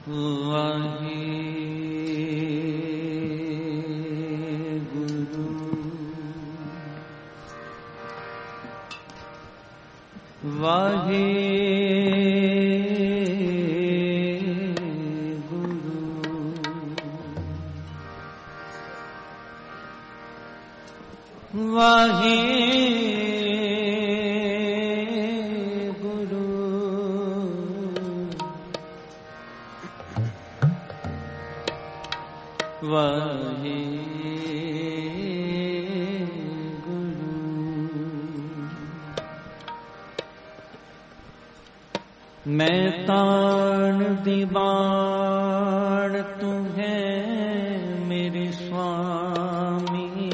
मैं ताण दीवान तुम्हें मेरे स्वामी,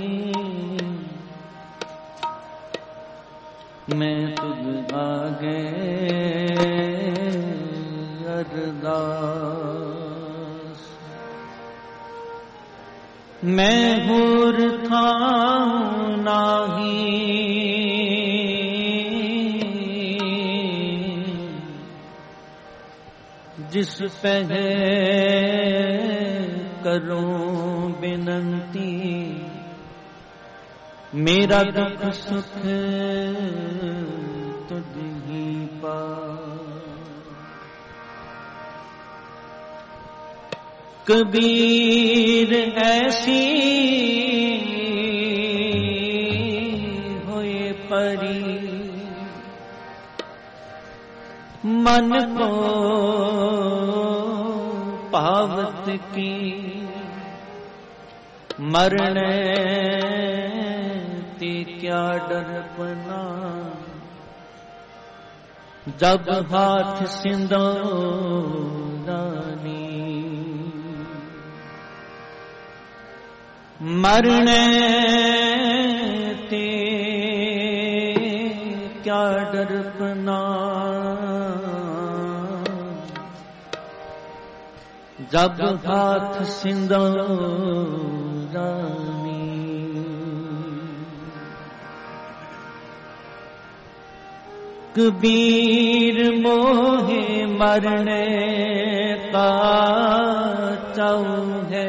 मैं तुझ आगे अरदास। मैं हुर था नाही, जिस पहले करूं बिनती, मेरा दुख सुख तुझ ही पा। कबीर ऐसी होए परी, मन को पावत की, मरने ती क्या डरपना, जब हाथ सिंदूरानी। मरने ती क्या डरपना, जब हाथ सिंदूरानी। कबीर मोहे मरने का चाऊ है,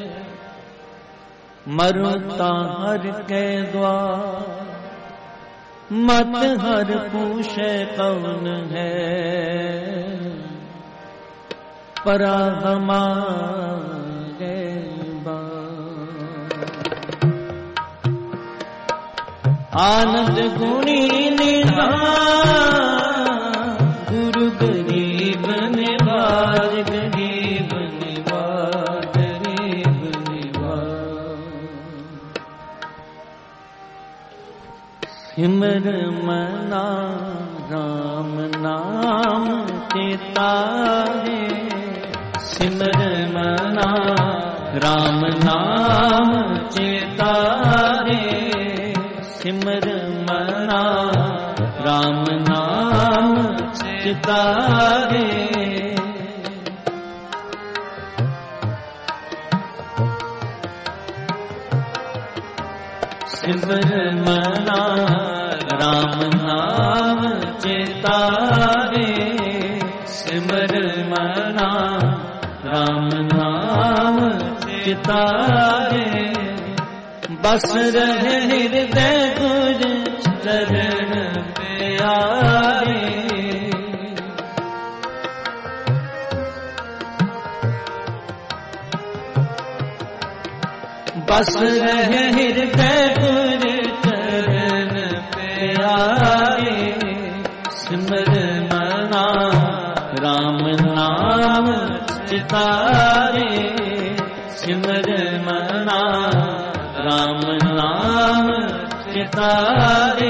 मरुता हर के द्वार, मत हर पूछे कौन है, परा हमारे आनंद गुणी निधान, गुरु गरीब निवाज, गरीब निवाज, गरीब निवाज। सिमर मना राम नाम चितारे, सिमर मना राम नाम चितारे, सिमर मना राम नाम चितारे। सिमर मना राम नाम चितारे, सिमर मना राम नाम चितारे। बस रहे हृदय गुर चरण प्यारे, बस रहे हृदय गुर चरण प्यारे। सिमर मना राम नाम चितारे, सिमर मना राम नाम चितारे।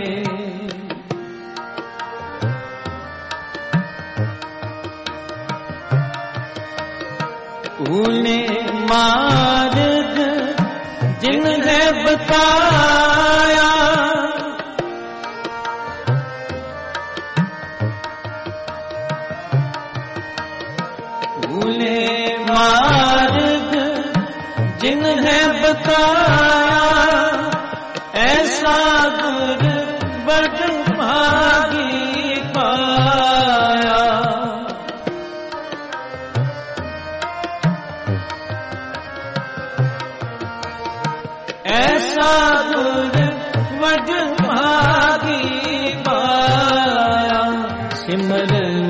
उन्हें मार्ग जिन्हें बताया, उन्हें मार्ग जिन्हें बताया, ऐसा गुर बड़ भागी पाया।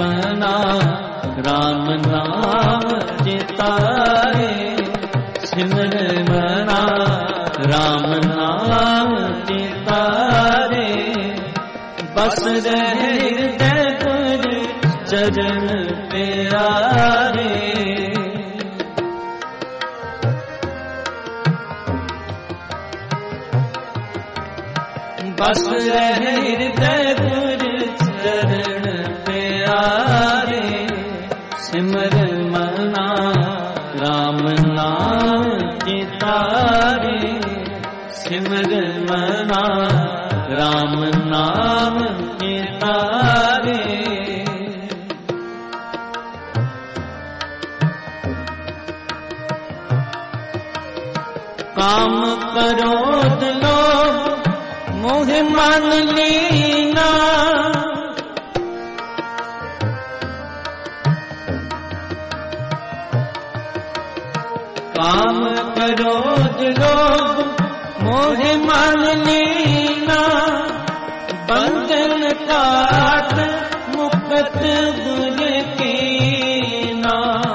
मना राम नाम चितारे, सिमर मना राम नाम चितारे, बस रहे हृदय गुर चरण प्यारे। बस रहे हृदय गुर चरण प्यारे, सिमर मना राम नाम चितारे, सिमर मना राम नाम चितारे। काम क्रोध लोभ मोह मान लीना, काम क्रोध लोभ मोह मान लीना, बंधन काट मुक्त गुर कीना।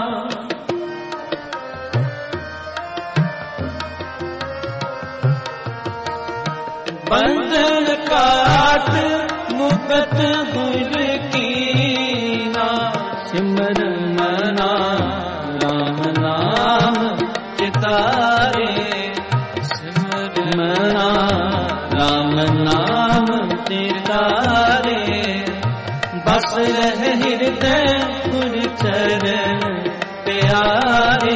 बंधन काट मुक्त गुर कीना, सिमर मना राम नाम चितारे, सिमर मना राम नाम चितारे, बस रहे हृदय गुर चरण प्यारे।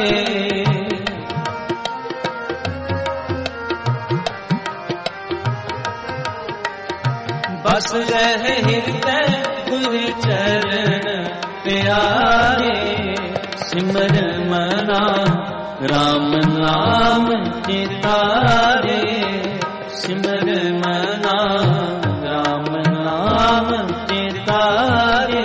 बस रहे हृदय गुर चरण प्यारे, सिमर मना राम नाम चितारे, सिमर मना राम नाम चितारे।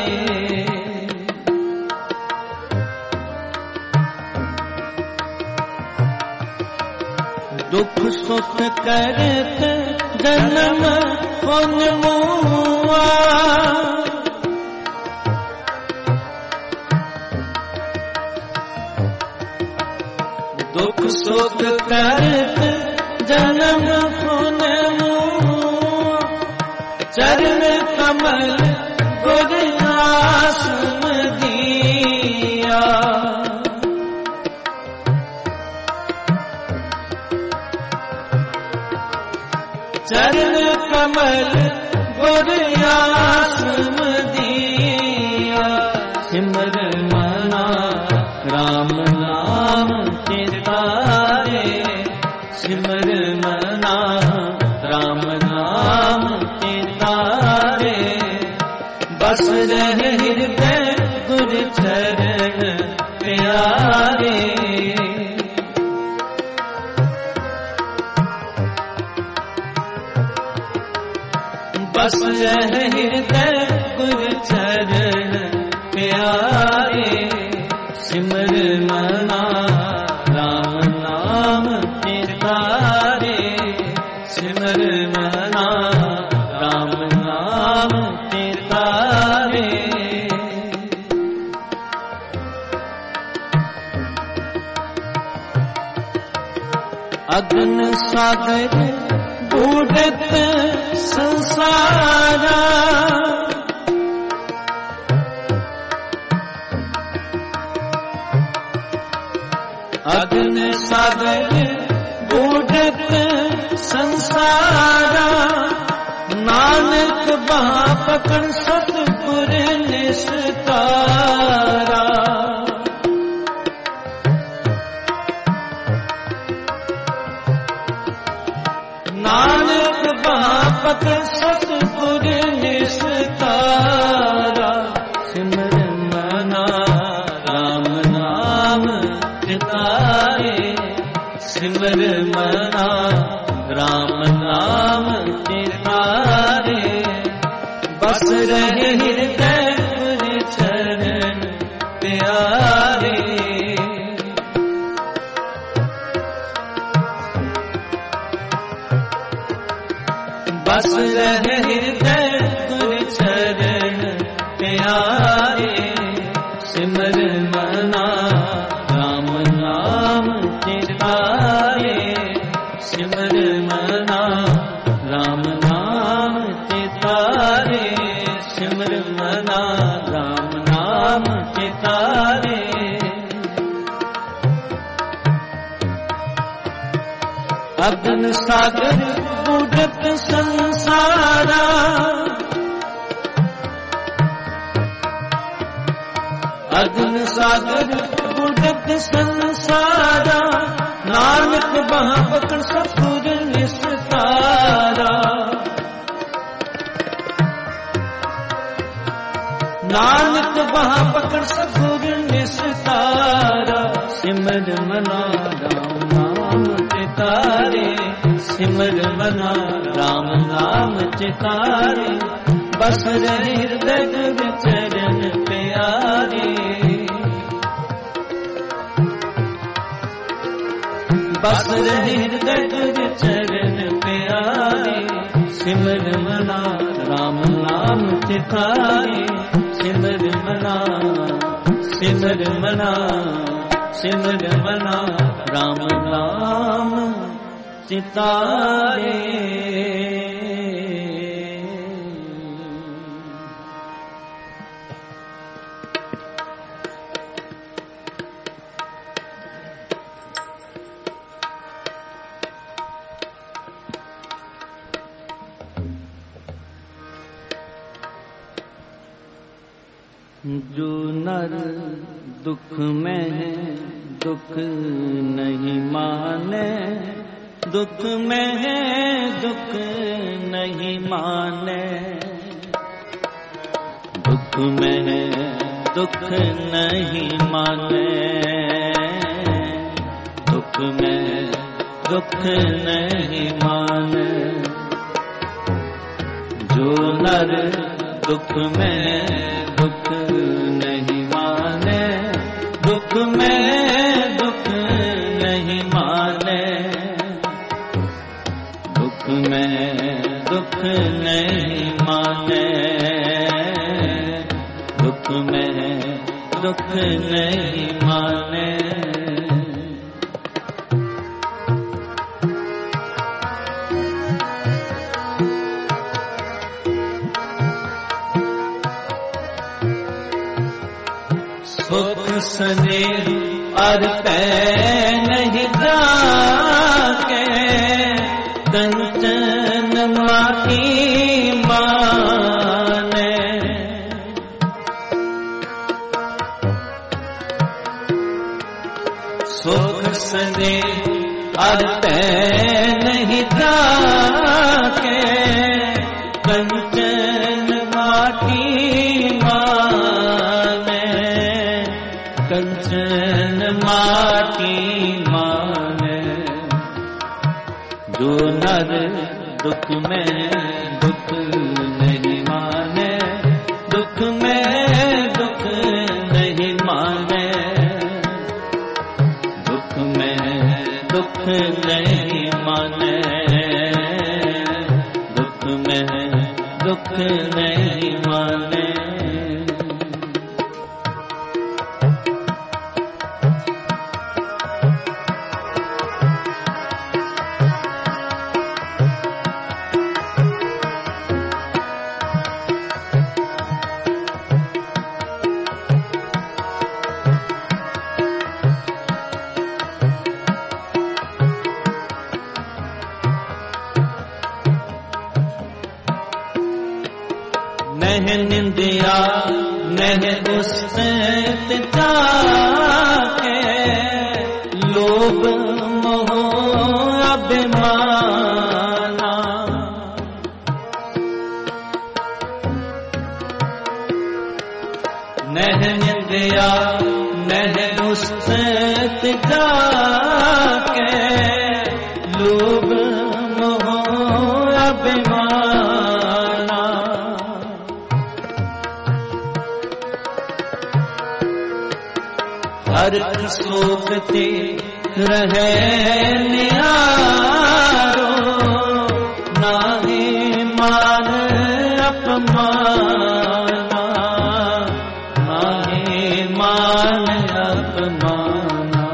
दुख सुख करत जन्म पुन मुआ, दुख सुख करत जन्म पुन मुआ, चरण कमल गुर आसन दिया। चरण कमल गुर आसन दिया, सिमर मना राम नाम चितारे, सिमर मना राम नाम चितारे, बस रहे हृदय गुर चरण प्यारे। बस रहे हृदय गुर चरण प्यारे, सिमर मना राम नाम चितारे, सिमर मना राम नाम चितारे। अगन सागर बूढ़त संसारा, अगन सागर बूढ़त संसारा, नानक बाँ पकड़ सतगुर निस्तारा। नानक बाँ पकड़ सतगुर निस्तारा, सिमर मना राम नाम चितारे, सिमर मना राम नाम चितारे, बस रहे हृदय गुर चरण प्यारे। बस रहे हृदय गुर चरण प्यारे, अगन सागर बुडत संसारा, अगन सागर बुडत संसारा, नानक बाह पकड़ सतगुर निस्तारा। नानक बाह पकड़ सतगुर निस्तारा, सिमर मना राम नाम चितारे, सिमर मना राम नाम चितारे, बस रहे हृदय चरण प्यारे, बस रहे हृदय चरण प्यारे, सिमर मना राम नाम चितारे, सिमर मना, सिमर मना, सिमर मना राम नाम चितारे। जो नर दुख में है दुख नहीं माने, दुख में है दुख नहीं माने, दुख में है दुख नहीं माने, दुख में दुख नहीं माने। जो नर दुख में दुख नहीं माने, दुख में दुख नहीं माने, दुख में दुख नहीं माने, दुख में दुख नहीं माने। सुख स्नेह और पै नहीं जाके, कंचन माटी माने। सुख स्नेह और पै नहीं जाके, कंचन माटी माने, कंचन माटी माने। जो नर दुख में दुख नहीं माने, दुख में दुख नहीं माने, दुख में दुख नहीं माने, दुख में दुख नहीं माने। नह निंदिया नह गुस्सत जाके, लोभ मोह अभिमाना। नह निंदिया नह गुस्सत जाके, लोभ मोह अभिमाना। हर सोखते रहे निहारो, नाहे मान अपमाना, नाहे मान अपमाना।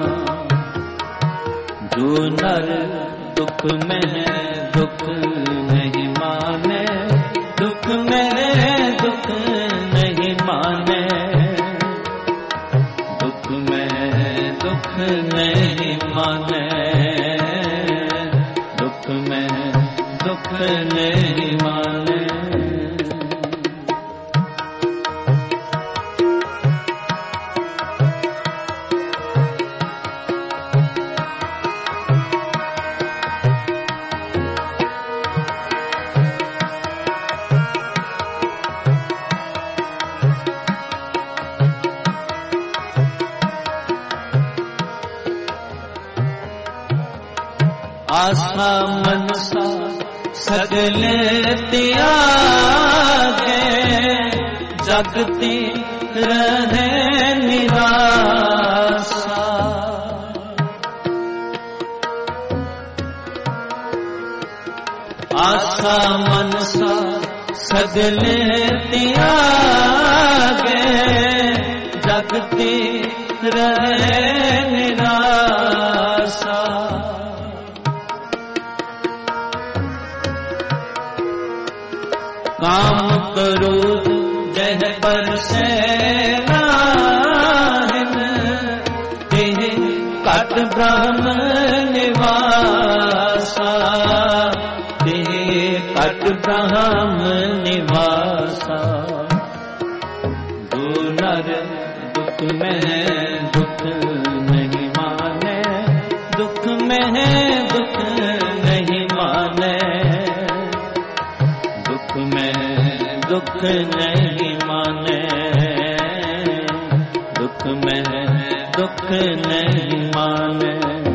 जो नर दुख में दुख नहीं माने, दुख में दुख नहीं माने, दुख नहीं माने, नहीं माने। आशा मनसा सगल त्यागे, जगती रहे निराशा। आशा मनसा सगल त्यागे, जगती रहे निराशा। काम क्रोध जह पर से नाहिन, तेह कट ब्रह्म निवासा। तेह कट ब्रह्म निवासा। जो नर दुख में दुख नहीं माने, दुख में दुख नहीं माने। दुख में दुख नहीं माने, दुख में दुख नहीं माने।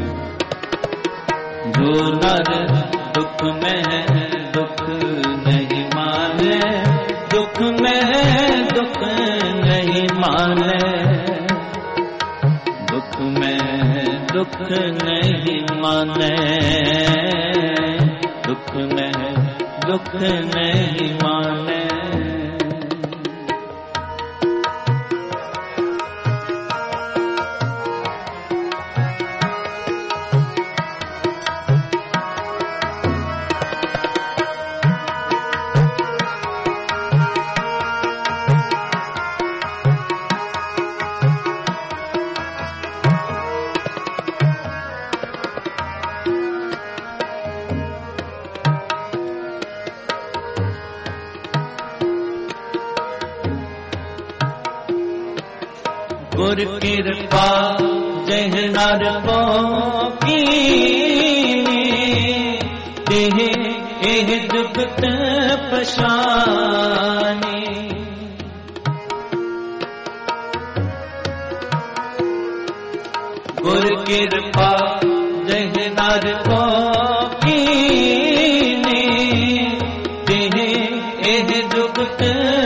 जो नर दुख में दुख नहीं माने, दुख में दुख नहीं माने। दुख में दुख नहीं माने, दुख में दुख नहीं माने। गुर कृपा जह नर को कीनी, तेह एह जुगत पशानी। गुर कृपा जह नर को कीनी, तेह एह जुगत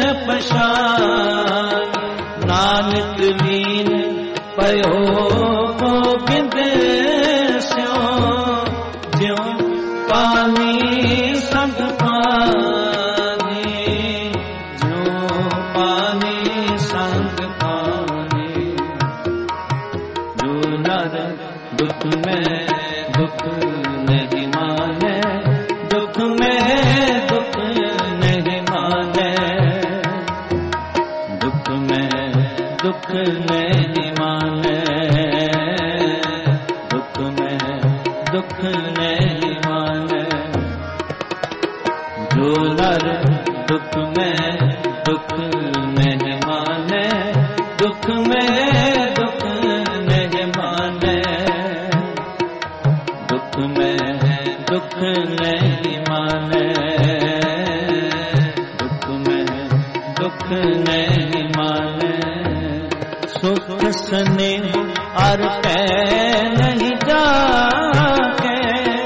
पशानी। नानक लीन पयो गोबिंद स्यो, ज्यों पानी संग पानी। ज्यों पानी संग पानी। जो नर दुख में दुख नहीं माने, दुख में दुख नहीं माने। दुख में दुख नहीं माने, दुख में दुख नहीं माने। जो नर दुख में दुख नहीं माने, दुख में दुख नहीं माने। दुख में दुख नहीं माने, दुख में दुख नहीं माने। सुख स्नेह और पै नहीं जाके,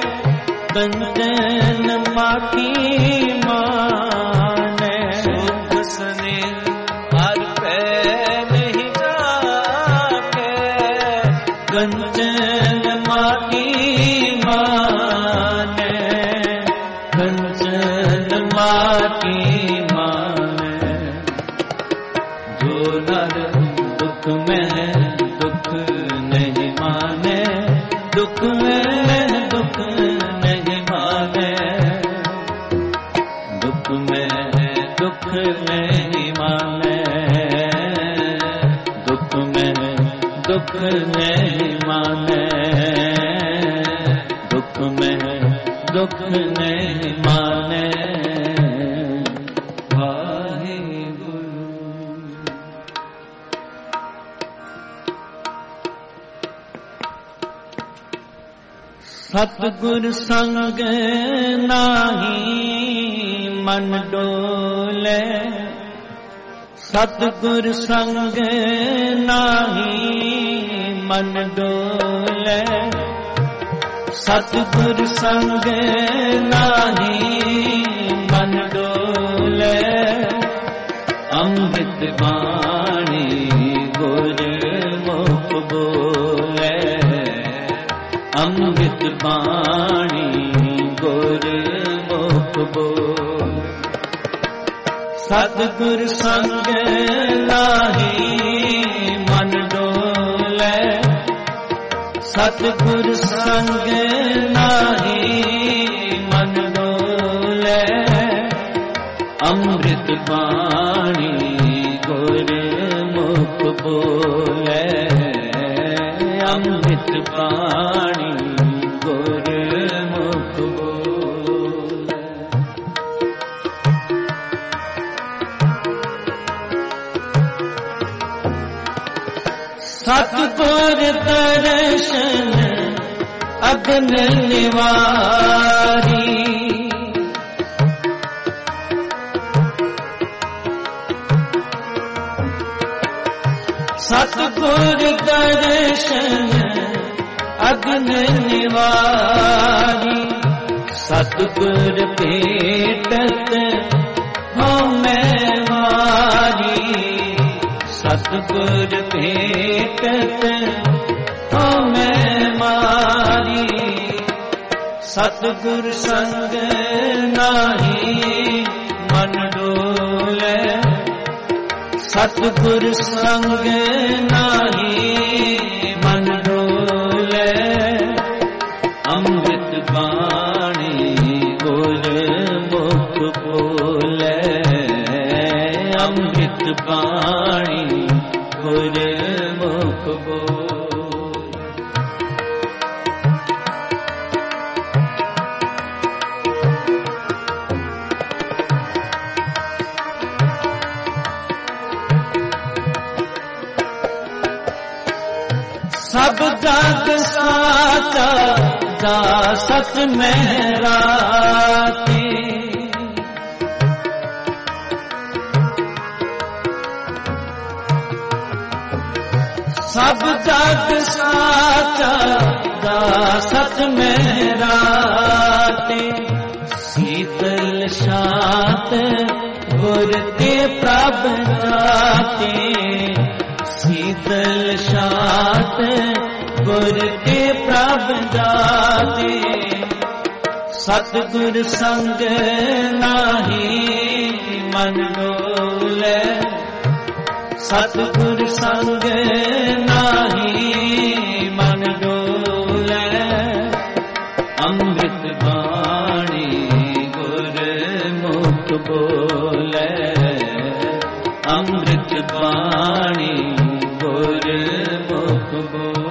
कंचन माटी माने। सुख स्नेह और पै नहीं जाके, कंचन माटी माने। कंचन माटी माने। जो नर दुख में दुख नहीं माने, दुख में दुख नहीं माने। दुख में दुख नहीं माने, दुख में दुख नहीं माने। दुख में दुख नहीं माने वाहिगुरु। सतगुर संग नाही मन डोले, सतगुर संग नाही मन डोले, सतगुर संग नाही मन डोले, अमृत बाणी गुर मुख बोले, अमृत बाणी गुर मुख बोले। सतगुर संग नाही मन डोले, सतगुर संग नाही मन डोले, अमृत बाणी गुर मुख बोले, अमृत बाणी गुर मुख बोले। सतगुर दर्शन अगन निवारी, सतगुर दर्शन अगन निवारी, सतगुर भेटत हो मैं वारी, सतगुर भेटत हो मैं मारी, सतगुर संग नाही मन डोले, सतगुर संग नाही मन डोले, अमृत बाणी गुर मुख बोले, अमृत बाणी गुर मुख बोले। सब जग साचा दासत मेहराते, सब जग साचा दासत मेहराते, शीतल शात गुर के प्रभ जाते, शीतल शात गुर के प्रभ जाते, सतगुर संग नाही मन डोले, सतगुर संग नाही मन डोले, अमृत बाणी गुर मुख बोले, अमृत बाणी गुर मुख बोले।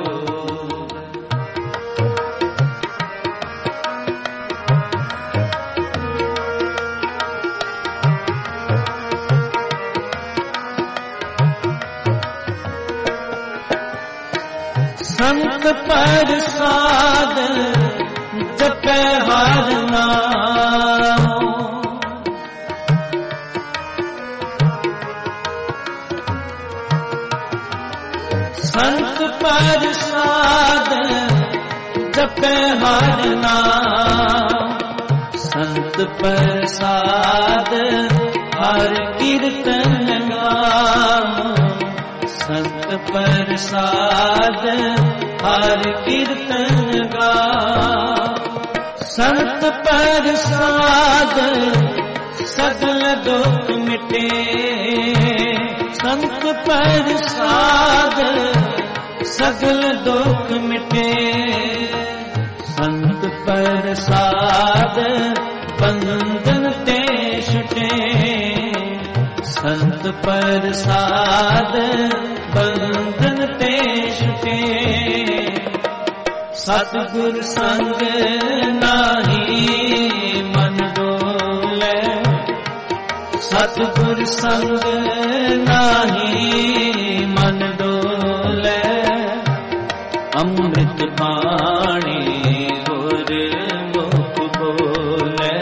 संत प्रसाद जपै हर नाम, संत प्रसाद जपै हर नाम, संत प्रसाद हर कीर्तन नाम, संत प्रसाद हर कीर्तन गा, संत प्रसाद सगल दुख मिटे, संत प्रसाद सगल दुख मिटे, संत प्रसाद बंधन ते छुटे, संत प्रसाद बंधन ते छुटे, सतगुर संग नाही संग नाही मन डोले, अमृत बाणी गुरमुख बोले,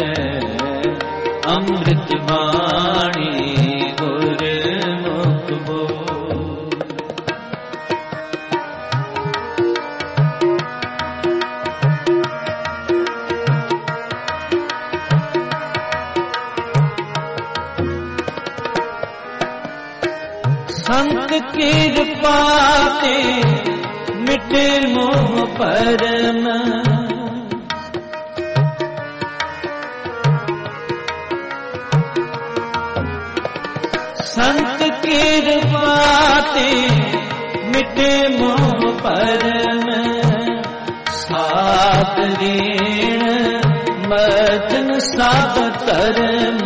अमृत बाणी गुरमुख बोले। संत कृपा ते मिटे मोह परम, संत कृपा ते मिटे मोह परम, सात ऋण मदन सब तरम,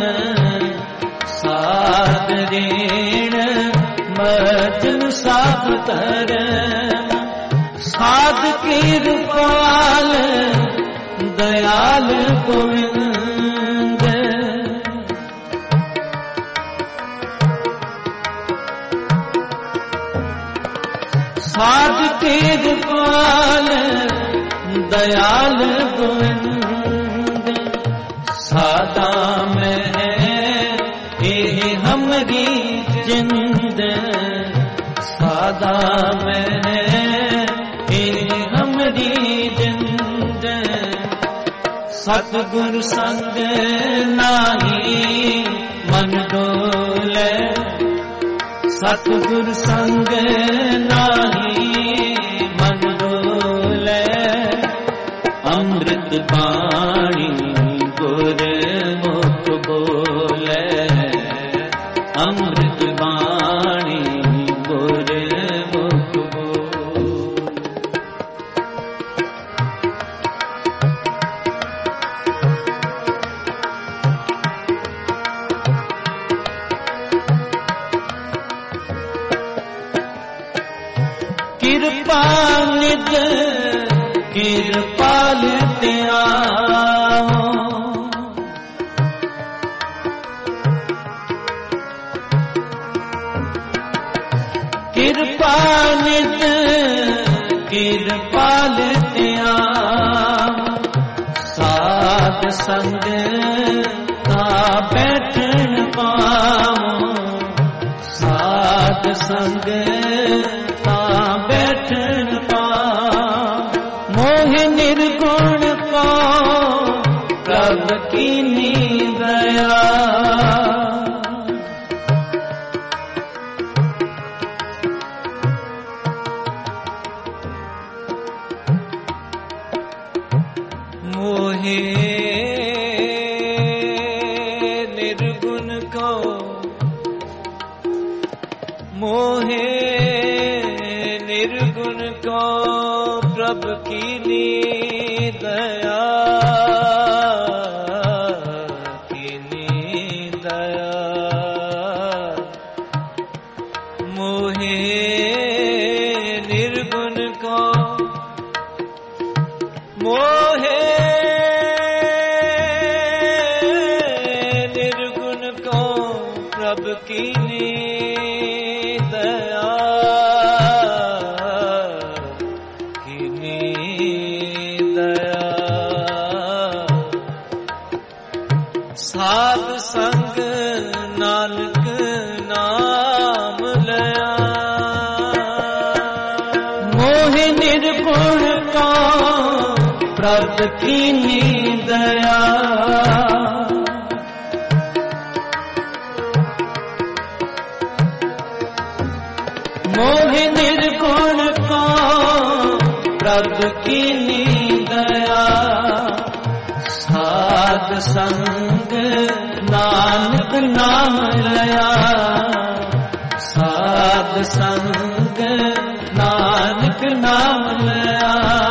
सात ऋण मदन सब तरम। साध कृपाल दयाल गोविंद, साध कृपाल दयाल गोविंद। सादा में ये हमरी जिंद, सादा में हमरी जिंद। सतगुर संग नाही मन डोले, सतगुर संग नाही मन डोले, अमृत बाणी गुरमुख बोले, अमृत बाणी गुरमुख बोले। कृपा निज कृपाल त्याओ, कृपा निज कृपाल त्याओ। साध संग का बैठन पाओ, साध संग बैठन पाओ। मोह निर्गुण को प्रभु कीनी दया, मोहे निर्गुण को मोहे निर्गुण को प्रभु कीनी दया, कीनी दया। मोहे निर्गुण को मोहे निर्गुण को प्रभु कीनी दया, कीनी दया। साध संग नानक नाम लया, मोह निर्गुण का प्रभु कीनी दया। मोह निर्गुण को प्रभु कीनी दया। साध संग नानक नाम लया, साध संग नानक नाम लया।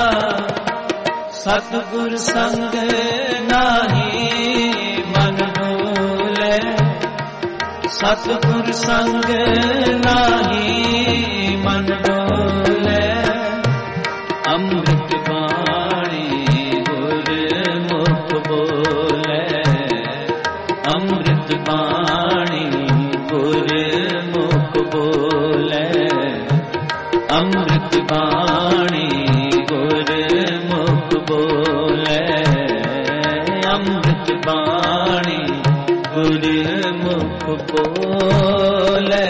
सतगुर संग नाही मन डोले, सतगुर संग नाही मन डोले। अमृत बाणी गुरमुख बोले, अमृत बाणी ਅੰਮ੍ਰਿਤ ਬਾਣੀ ਗੁਰਮੁਖ ਬੋਲੇ, ਅੰਮ੍ਰਿਤ ਬਾਣੀ ਗੁਰਮੁਖ ਬੋਲੇ।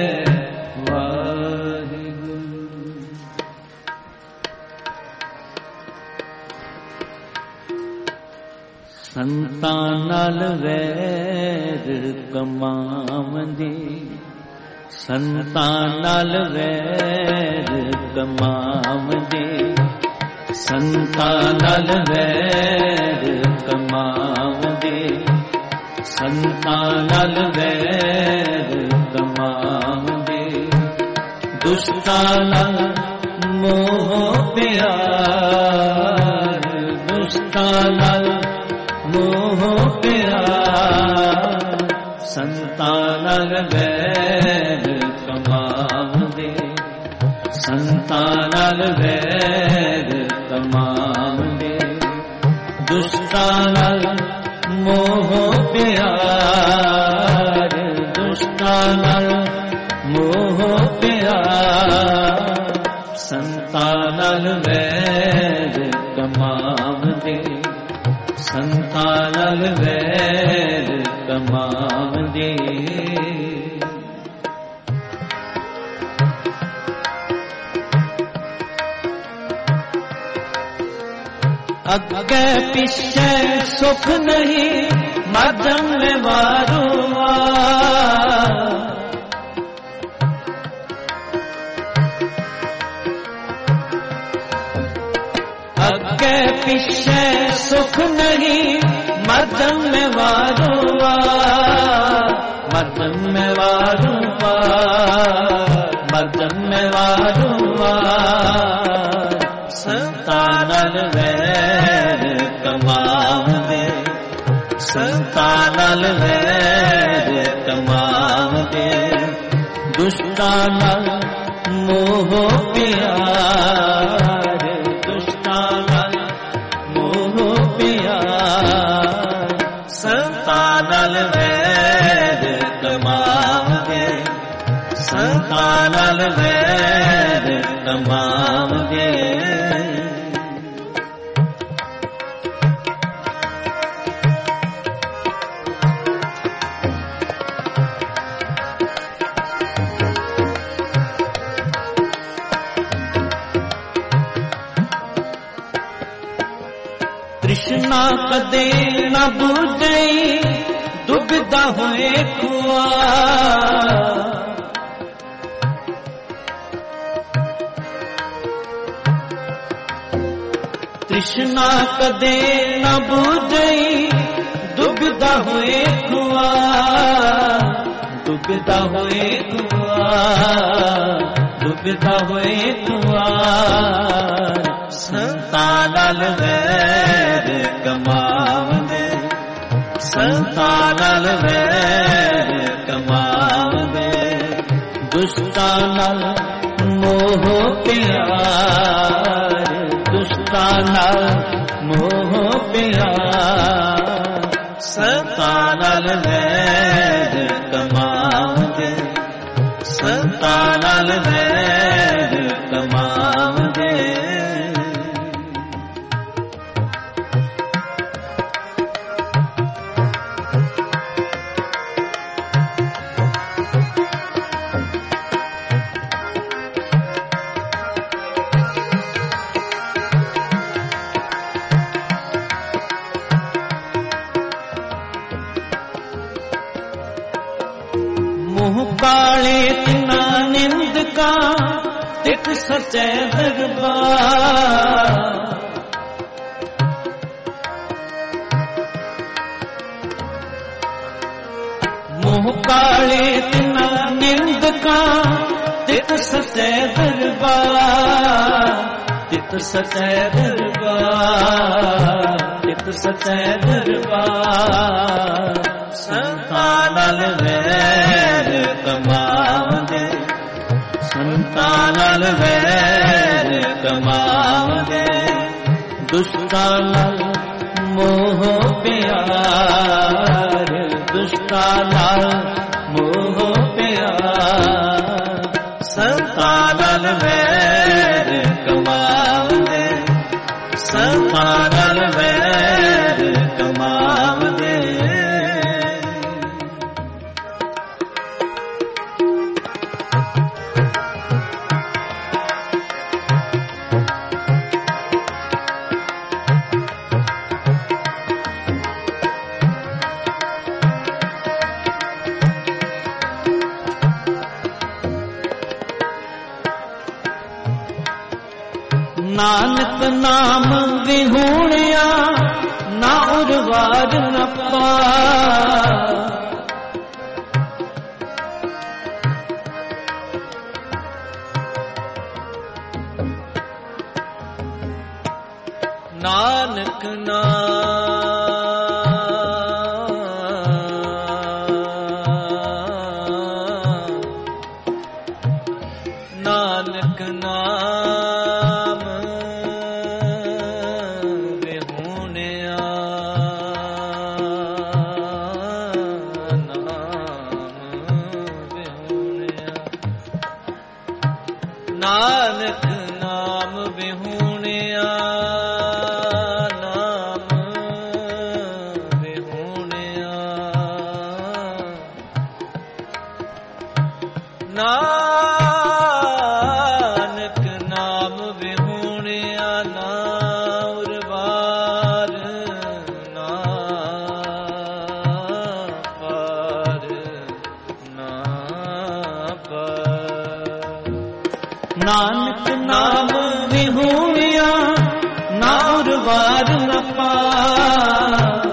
ਸੰਤਾਂ ਨਾਲ ਵੈਰ ਕਮਾਵੰਦੇ, ਸੰਤਾਂ ਨਾਲ ਵੈਰ ਕਮਾਵੰਦੇ, ਸੰਤਾਂ ਨਾਲ ਵੈਰ ਕਮਾਵੰਦੇ, ਸੰਤਾਂ ਨਾਲ ਵੈਰ ਕਮਾਵੰਦੇ, ਦੁਸ਼ਟਾਂ ਨਾਲ ਮੋਹ ਪਿਆਰ, ਦੁਸ਼ਟਾਂ ਨਾਲ ਮੋਹ ਪਿਆਰ, ਸੰਤਾਂ ਨਾਲ ਵੈਰ ਕਮਾਵੰਦੇ, ਸੰਤਾਂ ਨਾਲ ਵੈਰ ਕਮਾਵੰਦੇ, ਦੁਸ਼ਟਾਂ ਨਾਲ ਮੋਹ ਪਿਆਰ, ਦੁਸ਼ਟਾਂ ਨਾਲ ਮੋਹ ਪਿਆਰ, ਸੰਤਾਂ ਨਾਲ ਵੈਰ ਕਮਾਵੰਦੇ, ਸੰਤਾਂ ਨਾਲ ਵੈਰ ਕਮਾਵੰਦੇ। ਅੱਗੇ ਪਿੱਛੇ ਸੁਖ ਨਹੀਂ, ਮੱਧਮ ਵਾਰੁਆ, ਅੱਗੇ ਪਿੱਛੇ ਸੁਖ ਨਹੀਂ, ਮੱਧਮ ਵਾਰੁਆ, ਮੱਧਮ ਵਾਰੁਆ, ਮੱਧਮ ਵਾਰੁਆ, ਸੰਤਾਂ ਨਾਲ ਵੈਰ ਕਮਾਵੰਦੇ, ਸੰਤਾਂ ਨਾਲ ਵੈਰ ਕਮਾਵੰਦੇ, ਦੁਸ਼ਟਾਂ ਨਾਲ ਮੋਹ ਪਿਆਰ, ਦੁਸ਼ਟਾਂ ਨਾਲ ਮੋਹ ਪਿਆਰ, ਸੰਤਾਂ ਨਾਲ ਵੈਰ ਕਮਾਵੰਦੇ, ਸੰਤਾਂ ਨਾਲ ਵੈਰ ਕਮਾਵੰਦੇ। ਤ੍ਰਿਸ਼ਨਾ ਕਦੇ ਨ ਬੁਝਈ, ਦੁਬਿਧਾ ਹੋਏ ਖੁਆ, ਤ੍ਰਿਸ਼ਨਾ ਕਦੇ ਨ ਬੁਝਈ, ਦੁਬਿਧਾ ਹੋਏ ਖੁਆ, ਦੁਬਿਧਾ ਹੋਏ ਖੁਆ, ਦੁਬਿਧਾ ਹੋਏ ਖੁਆ, ਸੰਤਾਂ ਨਾਲ ਵੈਰ ਕਮਾਵੰਦੇ, ਸੰਤਾਂ ਨਾਲ ਵੈਰ ਕਮਾਵੰਦੇ, ਦੁਸ਼ਟਾਂ ਨਾਲ ਮੋਹ ਪਿਆਰ, ਦੁਸ਼ਟਾਂ ਨਾਲ ਮੋਹ ਪਿਆਰ, ਸੰਤਾਂ ਨਾਲ ਵੈਰ ਕਮਾਵੰਦੇ, ਸੰਤਾਂ ਨਾਲ ਵੈਰ ਕਮਾਵੰਦੇ। मोह काले तिना निंद का तिक सचे दरबार, मोह काले तिना निंद का तिक सचे दरबार, तिक सचे दरबार, तिक सचे दरबार, संतां नाल वैर कमावंदे, संतां नाल वैर कमावंदे, दुष्टां नाल मोह प्यार, दुष्टां नाल मोह प्यार, संतां नाल ਵੈਰ ਕਮਾਵਦੇ, ਸੰਤਾਂ ਨਾਲ ਵੈਰ ਕਮਾਵਦੇ। ਨਾਨਕ ਨਾਮ ਵਿਹੂਣਿਆ ਨਾ ਉਰਵਾਰ ਨ ਪਾਰ। ਨਾਨਕ ਨਾਨਕ ਨਾਮ ਵਿਹੂਣਿਆ, ਨਾਨਕ ਨਾਮ ਵਿਹੂਣਿਆ, ਨਾਮ ਵਿਹੂਣਿਆ, ਨਾਨਕ ਨਾਮ ਵਿਹੂਣਿਆ ਨਾ ਉਰਵਾਰ ਨਾ ਪਾਰ, ਨਾ ਪਾਰ। ਨਾਨਕ ਨਾਮ ਵਿਹੂਣਿਆ ਨਾ ਉਰਵਾਰ ਨ ਪਾਰ।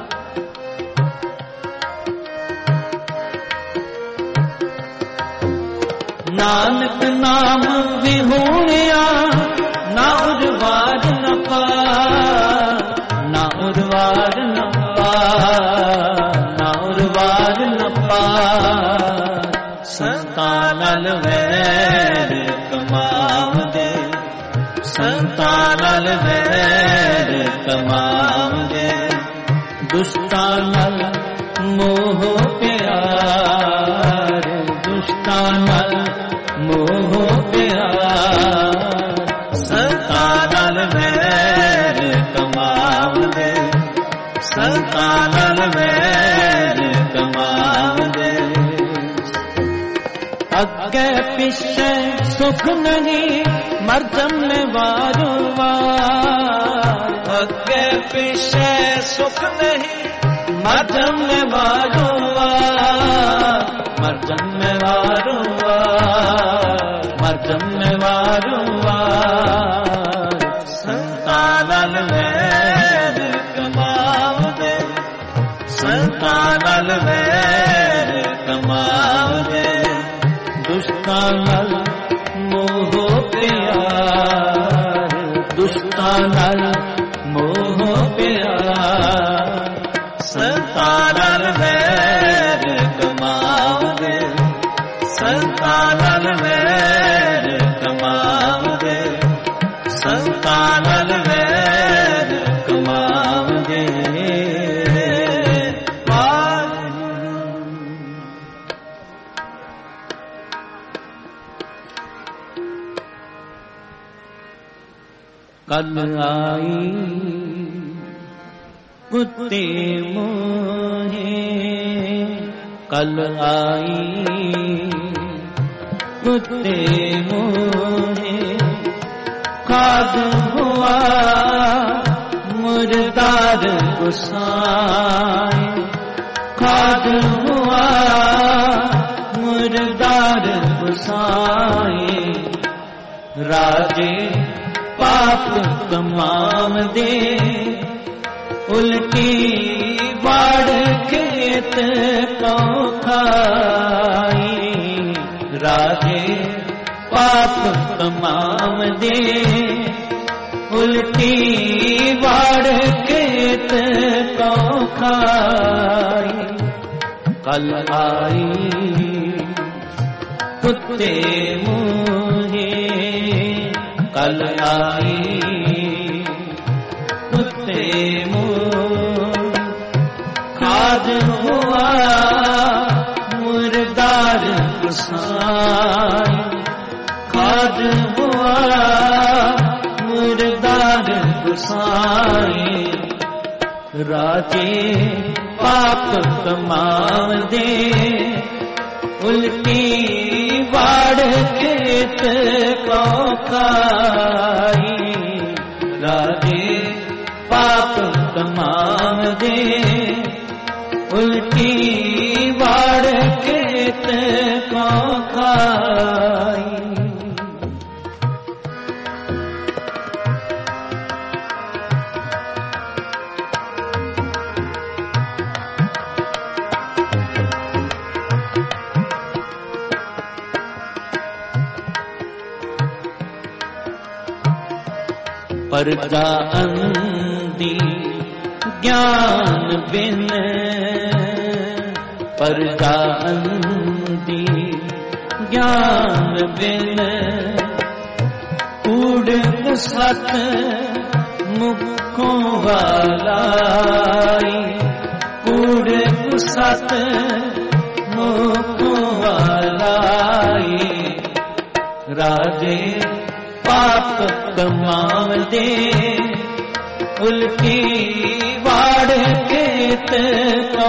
ਨਾਨਕ ਨਾਮ ਵਿਹੂਣਿਆ ਨਾ ਉਰਵਾਰ ਨ ਪਾਰ, ਨਾ ਉਰਵਾਰ ਨ ਪਾਰ, ਨਾ ਉਰਵਾਰ ਨ ਪਾਰ। ਸੰਤਾਂ ਨਾਲ ਵੈਰ ਕਮਾਵਦੇ, ਸੰਤਾਂ ਨਾਲ ਵੈਰ ਕਮਾਵਦੇ। ਦੁਸ਼ਟਾਂ ਨਾਲ ਮੋਹ ਪਿਆਰ, ਦੁਸ਼ਟਾਂ ਨਾਲ ਮੋਹ ਪਿਆਰ। ਸੰਤਾਂ ਨਾਲ ਵੈਰ ਕਮਾਵਦੇ, ਸੰਤਾਂ ਨਾਲ ਵੈਰ ਕਮਾਵਦੇ। ਅੱਗੇ ਪਿੱਛੇ ਸੁਖ ਨਹੀਂ ਮਰ ਜੰਮੇ ਵਾਰੋ ਵਾਰ। ਅੱਗੇ ਪਿੱਛੇ ਸੁਖ ਨਹੀਂ ਮਰ ਜੰਮੇ ਵਾਰੋ ਵਾਰ, ਮਰ ਜੰਮੇ ਵਾਰੋ ਵਾਰ, ਮਰ ਜੰਮੇ ਵਾਰੋ ਵਾਰ। ਸੰਤਾਂ ਨਾਲ ਵੈਰ ਕਮਾਵਦੇ, ਸੰਤਾਂ ਨਾਲ ਵੈਰ ਕਮਾਵਦੇ। ਦੁਸ਼ਟਾਂ ਨਾਲ ਮੋਹ ਪਿਆਰ, ਦੁਸ਼ਟਾਂ ਨਾਲ ਮੋਹ ਪਿਆਰ। ਸੰਤਾਂ ਨਾਲ ਵੈਰ ਕਮਾਵਦੇ, ਸੰਤਾਂ ਨਾਲ ਵੈਰ ਕਮਾਵਦੇ, ਸੰਤਾਂ ਨਾਲ ਵੈਰ ਕਮਾਵਦੇ। ਕਲ ਆਈ ਕੁੱਤੇ ਮੋਹੇ, ਕਲ ਆਈ ਕੁੱਤੇ ਮੋਹੇ। ਖਾਦ ਹੁਆ ਮੁਰਦਾਰ ਗੁਸਾਏ, ਖਾਦ ਹੁਆ ਮੁਰਦਾਰ ਗੁਸਾਏ। ਰਾਜੇ ਪਾਪ ਕਮਾਵਦੇ, ਉਲਟੀ ਵਾੜ ਖੇਤ ਕਉ ਖਾਈ। ਰਾਜੇ ਪਾਪ ਕਮਾਵਦੇ, ਉਲਟੀ ਵਾੜ ਖੇਤ ਕਉ ਖਾਈ। ਕਲ ਆਈ ਕੁੱਤੇ ਮੂਹੇ, ਕਲ ਆਈ ਕੁੱਤੇ ਮੂਹ। ਖਾਦ ਹੁਆ ਮੁਰਦਾਰ ਗੁਸਾਈ, ਖਾਦ साई राजे पाप कमावदे उल्टी वाड़ खेत को खाई राजे पाप कमावदे उल्टी वाड़ खेत को खाई। पर्दा अंधी ज्ञान बिन पर्दा अंधी ज्ञान बिन कूड़ सत मुखों वालाई कूड़ सत मुखों वालाई राजे पाप कमावदे उल्टी वाड़ खेत को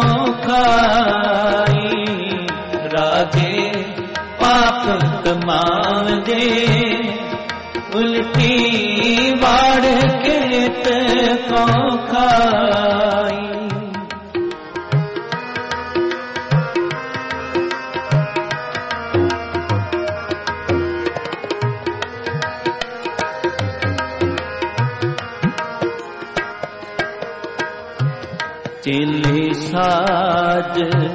खाई राजे पाप कमावदे उल्टी वाड़ खेत को खाई। चेले साज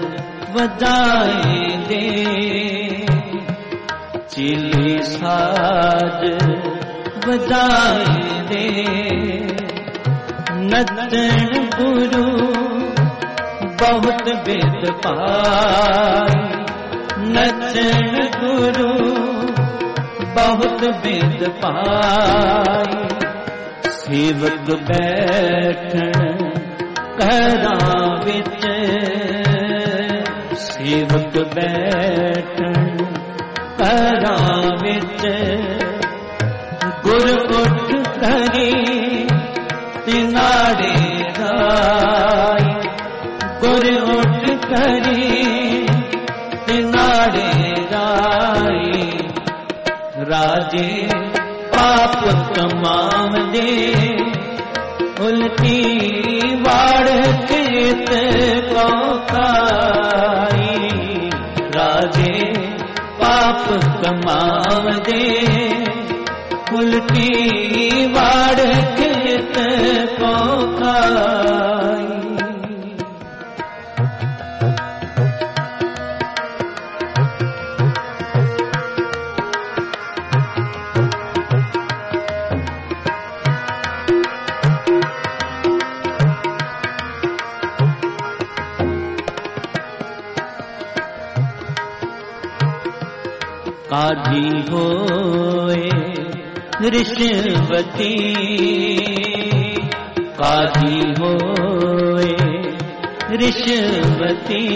बजाए दे चेले साज बजाए दे नचन गुरु बहुत वेद पाई नचन गुरु बहुत वेद पाई सेवक बैठन घरां विच सेवक बैठन घरां विच गुर उठ करी तिनाड़े राई गुर उठ करी तिनाड़े राई राजे पाप कमावदे उल्टी वाड़ खेत को खाई राजे पाप कमावदे उल्टी वाड़ खेत को खाई। काढ़ी होए रिश्वती काढ़ी होए रिश्वती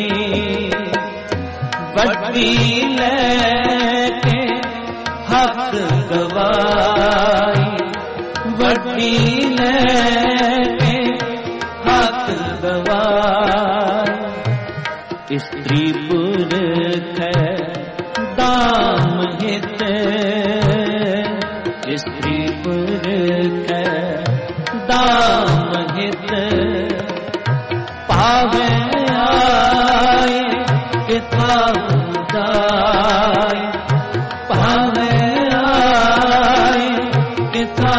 वड्डी लेके हक गवाई वड्डी लेके हक गवाई स्त्री पुरख दाम हित स्त्री पुरख दाम हित पावे आए किथा जाए पावे आए किथा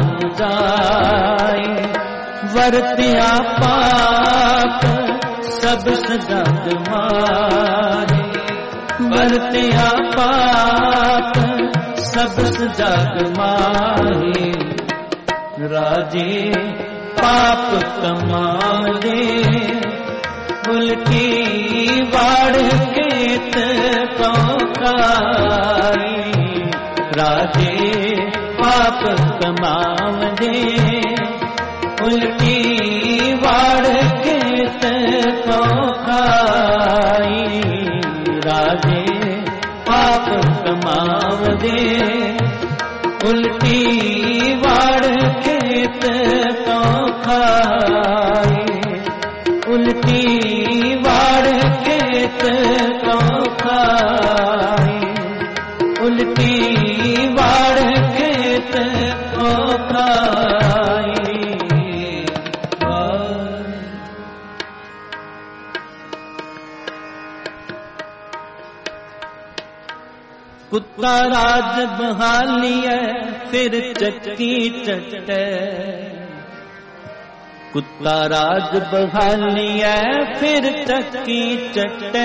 जाए वर्तिया पाप सब सजग मारे वर्तिया पाप सब सजग मारे राजे पाप कमावदे उल्टी वाड़ खेत को खाई राजे पाप कमावदे उल्टी वाड़ खेत को खाई राजे पाप कमावदे उल्टी वाड़ खेत तो खाए, उल्टी वाड़ खेत तो खाए, उल्टी वाड़ खेत तो खाए। कुत्ता राज बहालिए फिर चक्की चटे, कुत्ता राज बहालिए फिर चक्की चटे,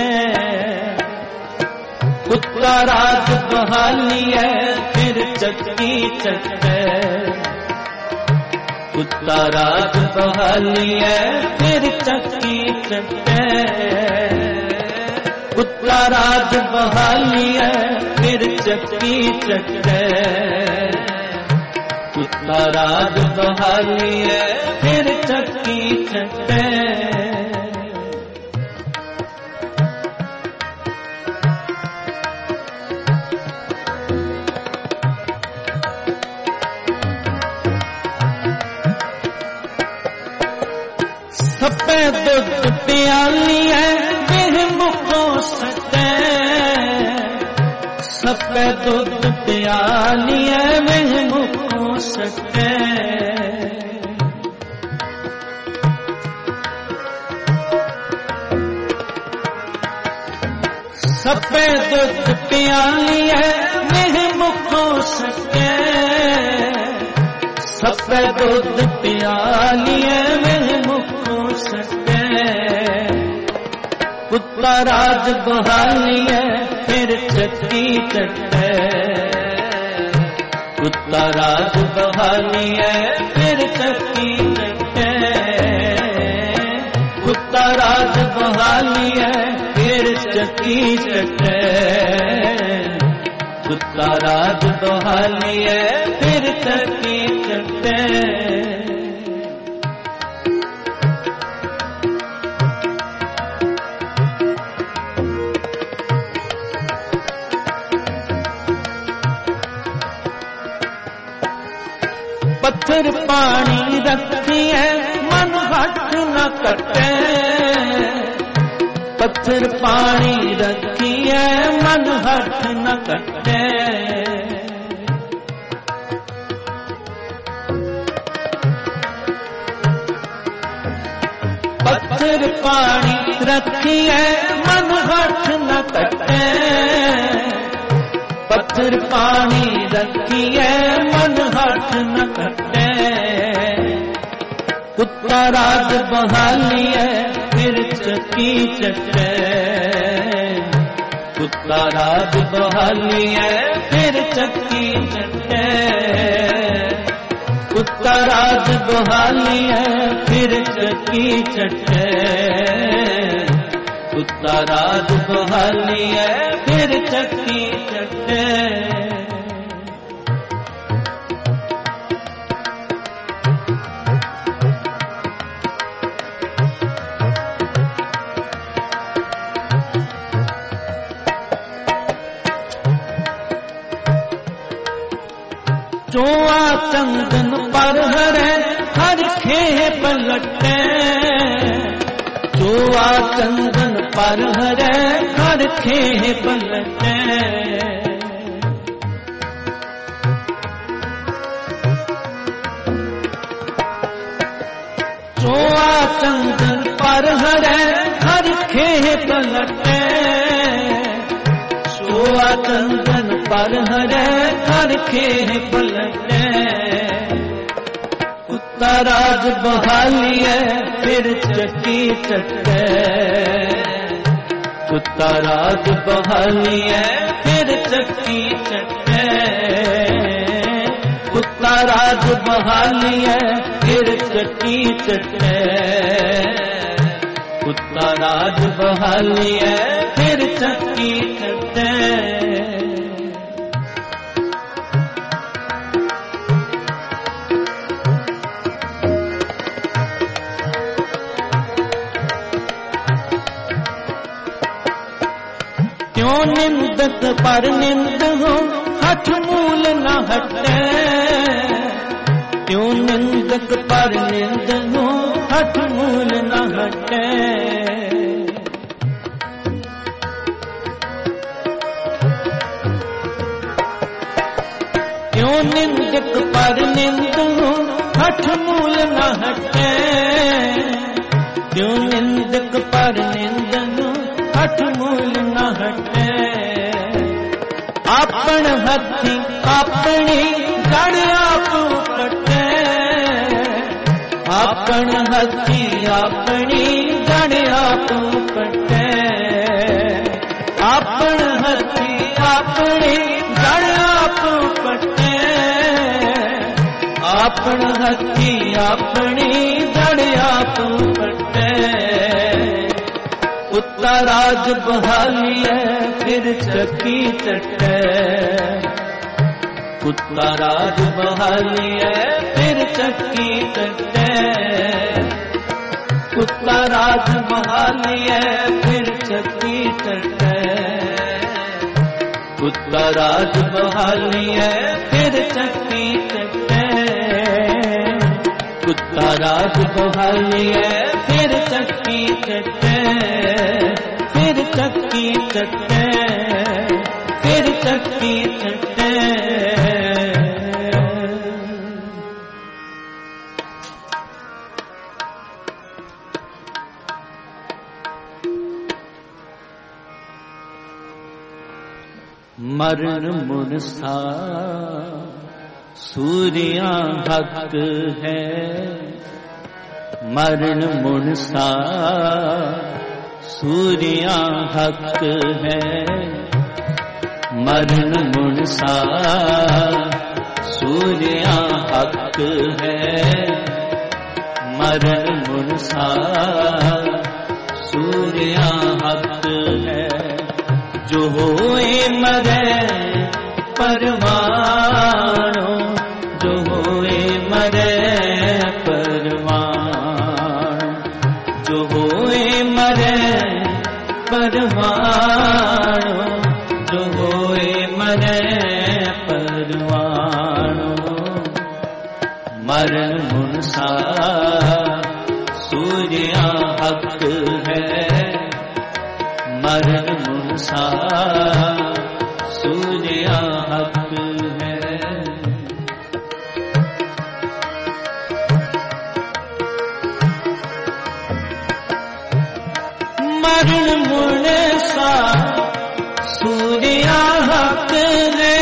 कुत्ता राज बहालिए फिर चक्की चटे, कुत्ता राज बहालिए फिर चक्की चटे, कुत्ता राज बहालिए फिर चक्की चटे, कुत्ता राज बहालिए फिर चक्की चटे। सफेद दूध प्यालिए मुखों सटे, सफेद दूध प्यालिए मुखों सटे, सफेद दूध प्यालिए मुखों सटे, सफेद दूध प्यालिए मुखों सटे, कुत्ता राज बहालिए फिर चक्की चटे, कुत्ता राज बहालिए फिर चक्की चटे, कुत्ता राज बहालिए फिर चक्की चटे, कुत्ता राज बहालिए फिर चक्की चटे। पत्थर पानी रखिए मन हाथ न कटे, पत्थर पानी रखिए मन हाथ न कटे, पत्थर पानी रखिए मन हाथ न कटे, पत्थर पानी रखिए मन हाथ न कटे, कुत्ता राज बहालिए फिर चक्की चटे, कुत्ता राज बहालिए फिर चक्की चटे, कुत्ता राज बहालिए फिर चक्की चटे, कुत्ता राज बहालिए फिर चक्की चटे। चोआ चंदन पर हरे हर खे पलटे, चोआ चंदन पर हरे हर खे पलटे, चोआ चंदन पर हरे हर खे पलटे, चोआ चंदन पर हरे हर खे पलटे, कुत्ता राज बहालिए फिर चक्की चटे, कुत्ता राज बहालिए फिर चक्की चटे, कुत्ता राज बहालिए फिर चक्की चटे, कुत्ता राज बहालिए फिर चक्की चटे। क्यों निंदक पर निंद हो हठ मूल न हटे, त्यों निंदक पर निंदनु हठ मूल न हटे। त्यों निंदक पर निंदनु हठ मूल न हटे, त्यों निंदक पर निंदनु हठ मूल न हटे। आपन हथी अपनी जड़ आप कटे, आपन हथी अपनी जड़ आप कटे, आपन हथी अपनी जड़ आप कटे, आपन हथी अपनी जड़ आप कटे। कुत्ता राज बहालिए फिर चक्की चटे, कुत्ता राज बहालिए फिर चक्की चटे, कुत्ता राज बहालिए फिर चक्की चटे, कुत्ता राज बहालिए फिर चक्की चटे, कुत्ता राज बहालिए फिर चक्की चटे, फिर चक्की चटे, फिर चक्की चटे। मरण मुनसा सूर्या हक है, मरण मुनसा सूर्या हक है, मरण मुनसा सूर्या हक है, मरण मुनसा सूर्या हक है। जो होए मरे परवानो, जो होए मरे परवानो, जो होए मरे परवानो, जो होए मरे परवानो। मरण मुनसा सूर्या हक है, मरण मुनसा सूर्या हक है। मरण मुनसा सूर्या हक है,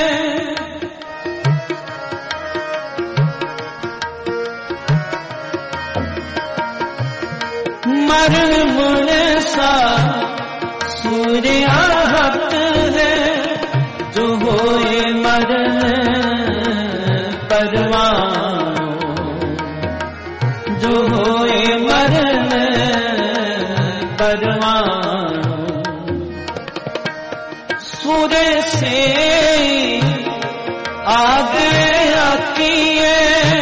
मरण मुनसा सूर्या हक है। जो होए मरण परवानो, जो होए मरण परवानो। सूर्य से आगे आकिए,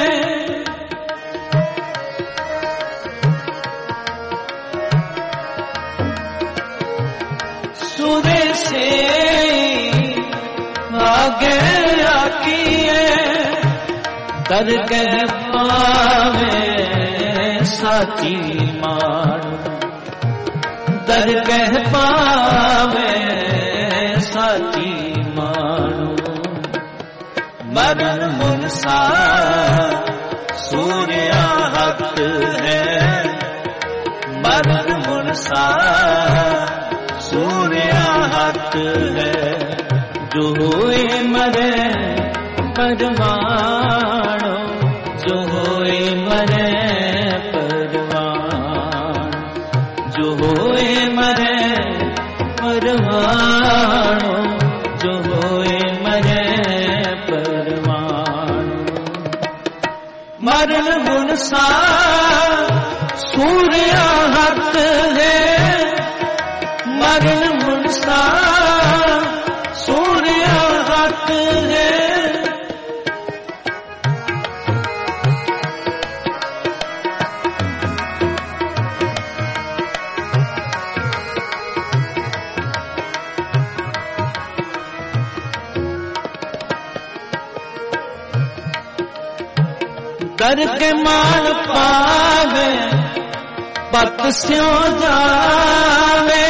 सूर्य से आगे आकिए, दरगह पावे साची मानो, दरगह पावे साची मानो। मरण मुनसा सूर्या हक है, मरण मुनसा सूर्या हक है। जो होए मरे परवानो, जो होए मरे परवानो, जो होए मरे परवानो, जो होए मरे परवानो। मरण मुनसा सूर्या हक है, मरण मुनसा सूर्या हक है। करके मान पावे पत स्यों जावे।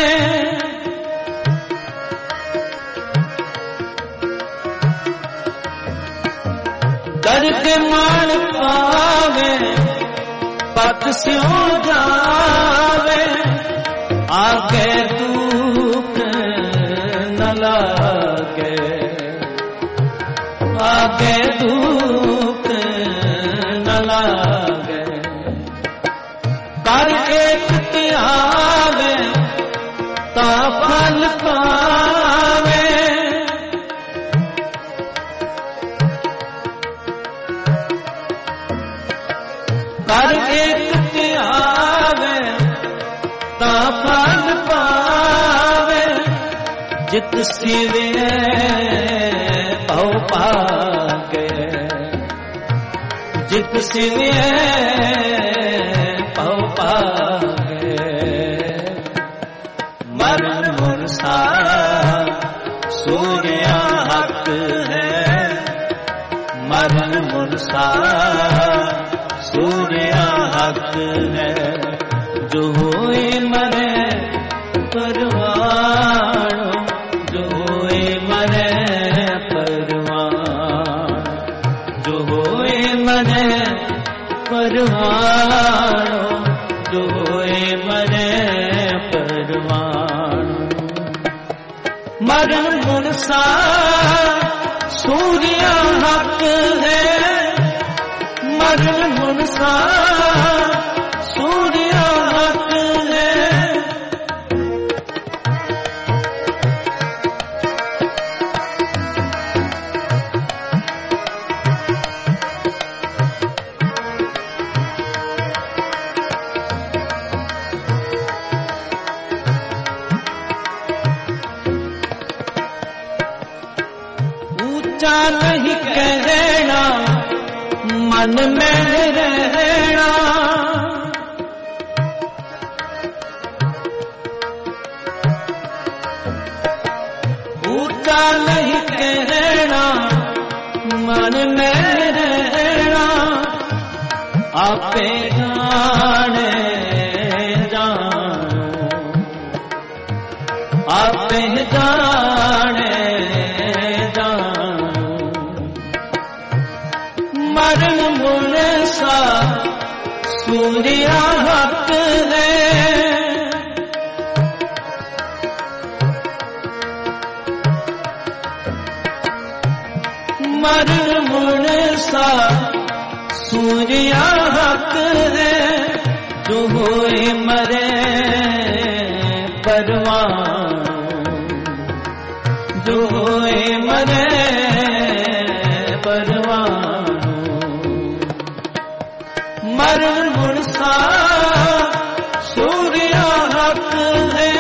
करके मान पावे पत स्यों जावे। आगे दुख न लागे, आगे दुख न लागे। कर एक त्यावे ता फल पावे। कर एक त्यावे ता फल पावे। जित सिवे भव पागे, जित सिवे भव पागे। मरण मुरसा सूर्य हक है, मरण मुरसा सूर्य हक है। जो होए मरे परवानो, जो होए मरे परवान, जो होए मरे परवानो, जो होए मरे परवान। मरण मुरसा सूर्य हक है, मरण मुरसा सूर्य हक है। ऊंचा नहीं कहना, मन में रहना। ऊंचा नहीं कहना, मन में रहना। आपे जाने जानो, आपे जाने जानो। मरण मुरसा सूर्य हक है, मरण मुरसा सूर्य हक है। जो होए मरे परवान, जो होए मरे परवान। मरण मुरसा सूर्य हक है,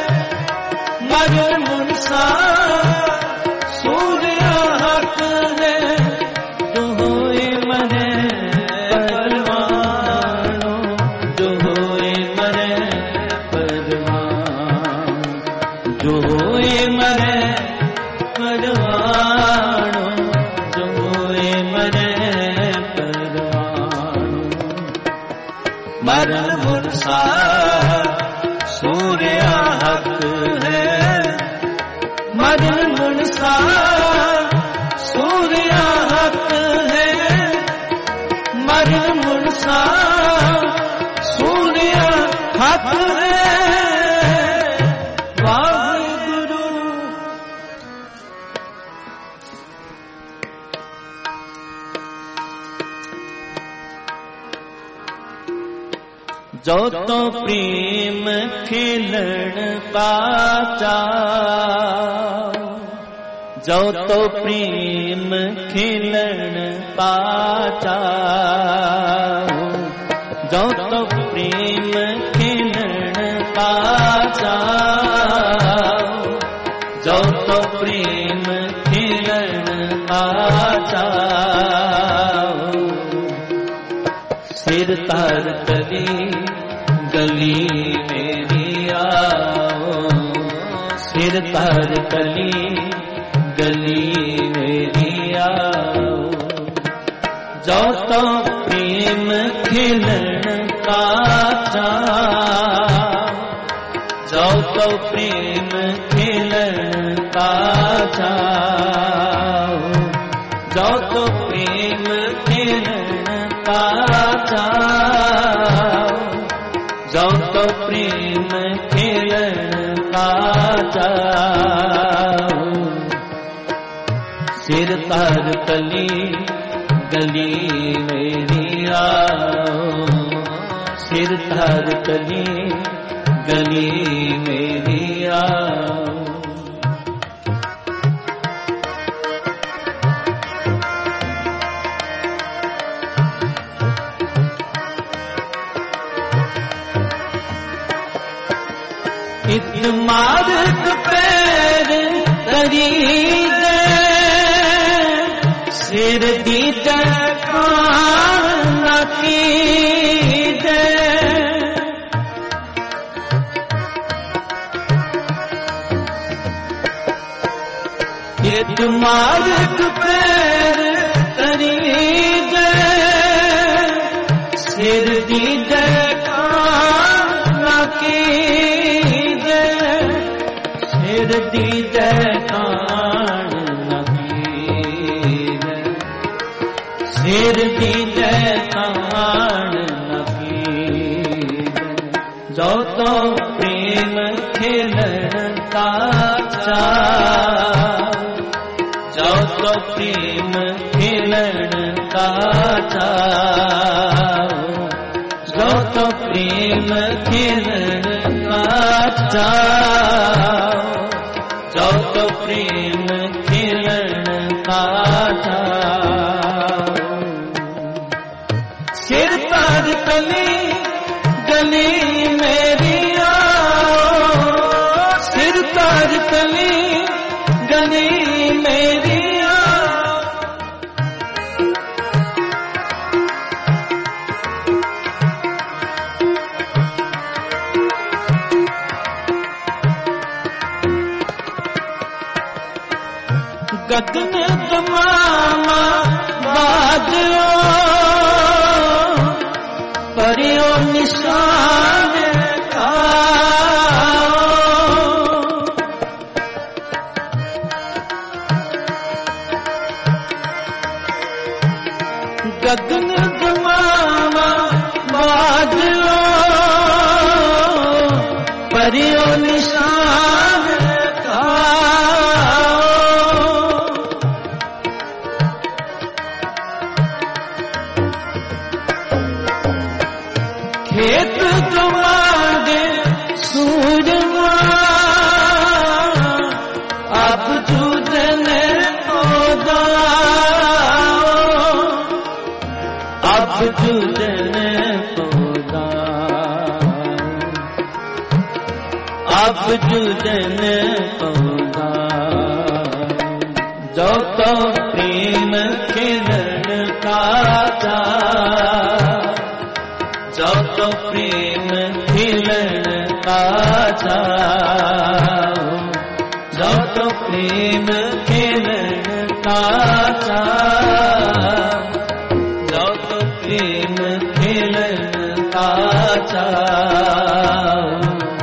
मरण मुरसा सूर्य हक है। जो होए मरे परवानो, जो होए मरे परवान, जो होए मरे परवानो, जो होए मरे परवानो। मरण मुरसा सूर्य हक है, मरण मुरसा सूर्य हक है। मरण मुरसा सूर्य हक है। वाहिगुरु। जो तो प्रेम खिलण पाचा, जो तो प्रेम खिलण पाचा। जो तो प्रेम खिलण पाचा, जो तो प्रेम खिलण पाचा। सिर तार तली गली मेरी आओ, सिर तार तली गली मेरी आओ। जो तो प्रेम खिलन का चाव, जो तो प्रेम खिलन का चाव, जो तो प्रेम खिलन का चाव, जो तो प्रेम खिलन का चाव। सिर तार कली गली मेरी आओ, सिर तार कली गली मेरी आओ। इतमारक पैर तरी दे, सिर दी जखान की दे। इतमारक पैर तरी दे, सिर दी जखान की दे, सिर दी जखान सिर दी जखान नकीर। जो तो प्रेम खिलन का चाव, जो तो प्रेम खिलन का चाव, जो तो प्रेम खिलन का चाव, जो तो प्रेम खिलन का चाव। सिर तार कली गली मेरी आओ, सिर तार कली गली मेरी आओ। गगन तमामा बाजो, परियो निशान खाओ। गगन तमामा बाजो, परियो निशान खाओ। खेत तुम्हारे सूरमा, अब जूझने को दाओ, अब जूझने को दाओ, अब जूझने को दाओ। जो तो प्रेम खिलन का चाव, जो तो प्रेम खिलन का चाव, जो तो प्रेम खिलन का चाव, जो तो प्रेम खिलन का चाव।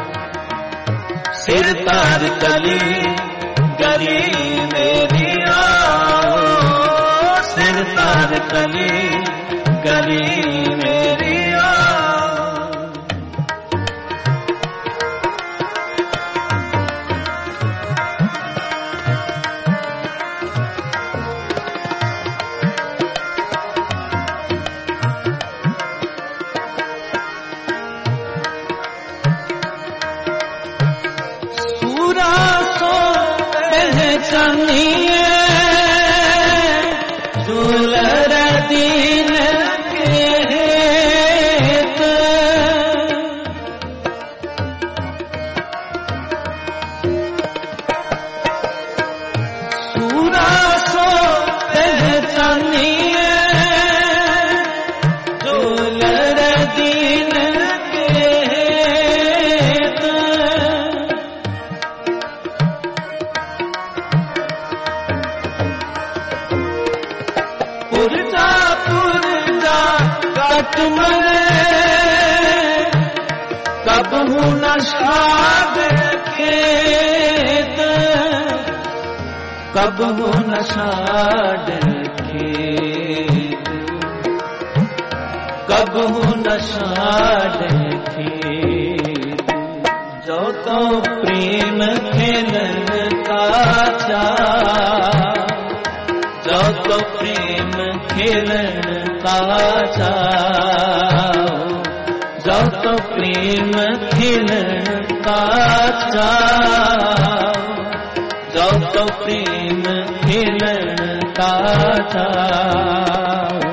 सिर तार कली गली मेरी आओ, सिर तार कली गली मेरी पहचानिए झूलर दीन के हेत, सूरा सो पहचानिए झूलर दीन के हेत। पुरजा कट मरे कबहू न छाड़ खेत, कबहू न छाड़ खेत, कबहू न छाड़ खेत। जो तो प्रेम खेलन का चाव, जो तो प्रेम खेलन का चाव, जो तो प्रेम खेलन का चाव, जो तो प्रेम खेलन का चाव।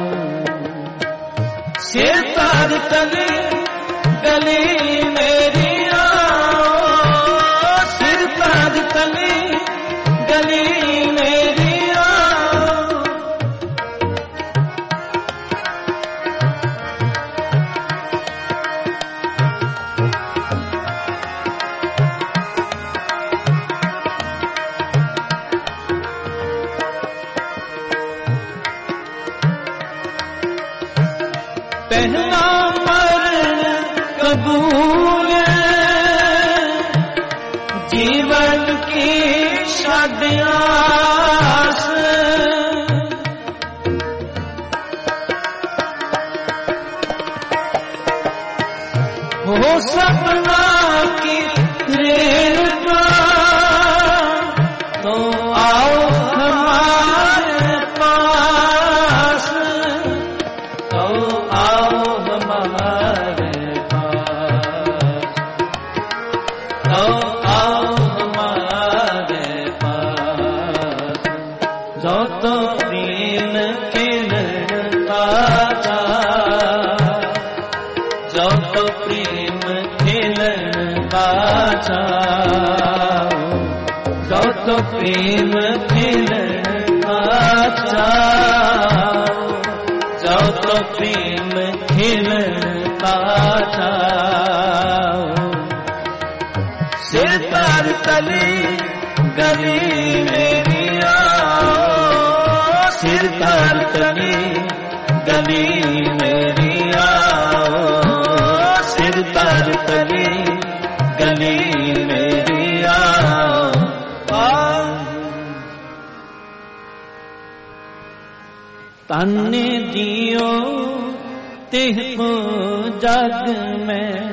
सिर तार तले गली मेरी आओ, सिर तार तले गली मेरी आओ। पहला मरण कबूल, जीवन की शादियास, हो सपना की रेणुका, तो आओ हमारे पास, तो आओ हमारे पास, तो आओ हमारे पास। जो तो प्रेम खेलन का चाव, जो तो प्रेम खेलन का चाव, जो तो प्रेम खेलन का चाव, जो तो प्रेम खेलन का चाव। सिर तार तले गली मेरी आओ, सिर तार तले गली मेरी आओ, सिर तार तले गली मेरी आओ। तन्ने दियो तिह को जग में,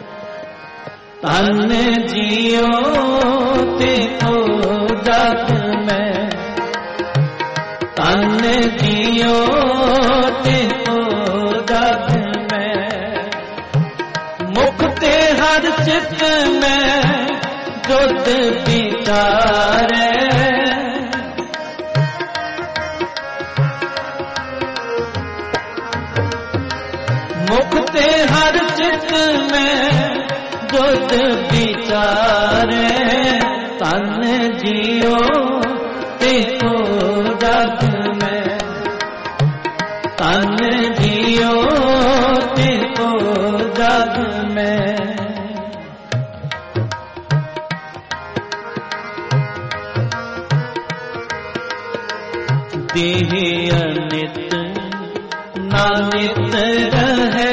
तन्ने जियो तिह को जग में, तन्ने जियो तिह को जग में। मुक्ते हर चित में जुद बिचारे, मुक्ते हर चित में जुद बिचारे। तन जियो तिको जग में, तन जियो तिको जग में। देह अनित नानित रहे,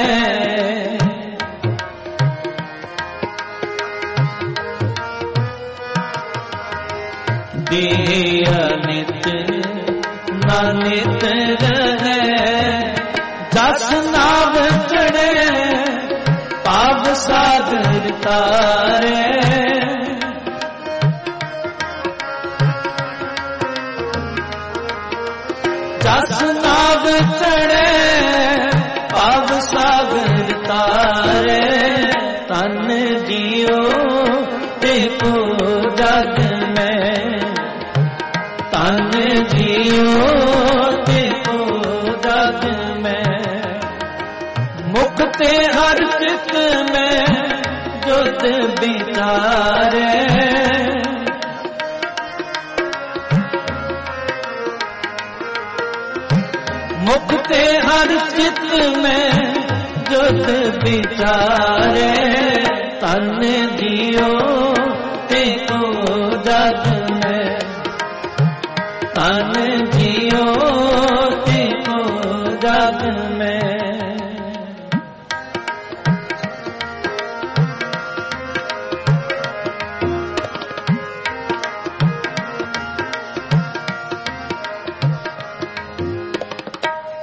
देह अनित नानित रहे। जस नाव चढ़े पाव सागर तारे, जस नाव चढ़े पाव सागर तारे। तन जियो देखो जग में, तन जियो देखो जग में। मुक्ते हर चित में जुद बिचारे, मुक्ते हर चित में जुद बिचारे। तन जियो देखो जग में, तन जियो देखो जग में।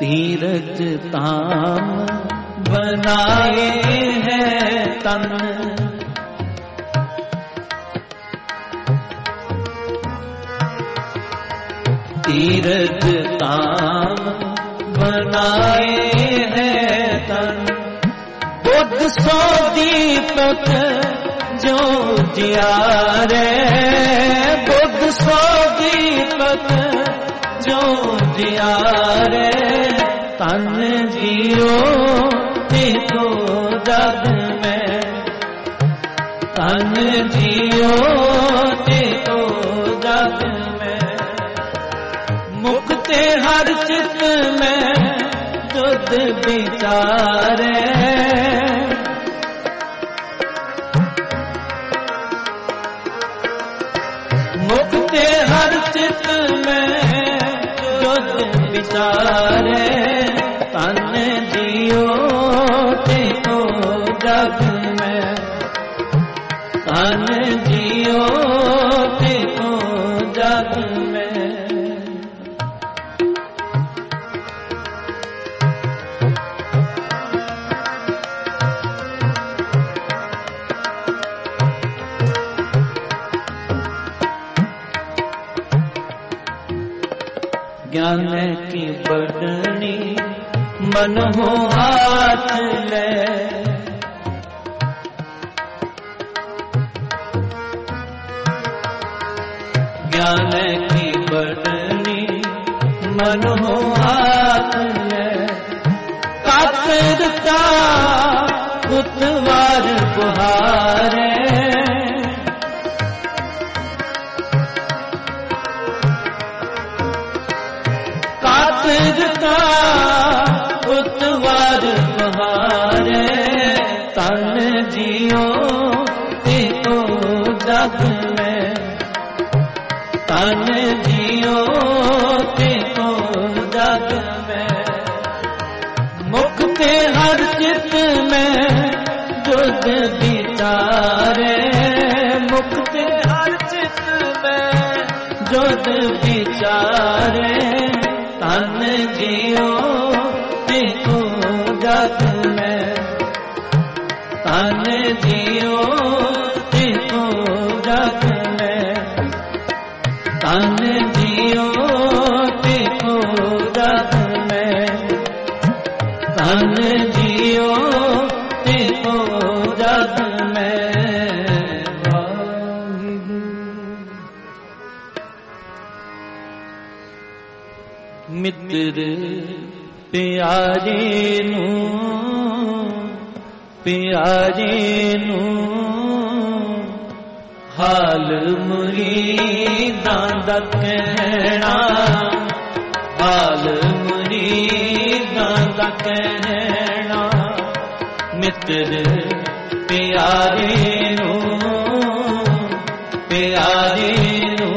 तीरथ धाम बनाए हैं तन, तीरथ धाम बनाए हैं तन। बुद्ध सो दीपक जो जियारे, बुद्ध सो दीपक जो जियारे, तन जियो देखो जग में, तन जियो देखो जग में। मुक्ते हर चित में जुद विचारे, मुक्ते हर चित में जुद विचारे, तन जियो देखो जग में, तन जियो देखो जग में। ज्ञान की बढ़नी मन हो हाथ ले, ज्ञान की बढ़नी मन हो हाथ ले। कातरता उतवार बुहारे, कातरता उतवार बुहारे, तन जियो देखो जग में, तन जियो देखो जग में। मुक्ते हर चित में जुद विचारे, मुक्ते हर चित में जुद विचारे, तन जियो देखो जग में, तन जियो देखो जग में, तन जियो देखो जग में, तन जियो देखो जग में। मित्र प्यारे नू, प्यारे नू हाल मुरीदां दा कहना, हाल मुरीदां दा कहना। मित्र प्यारे नू, प्यारे नू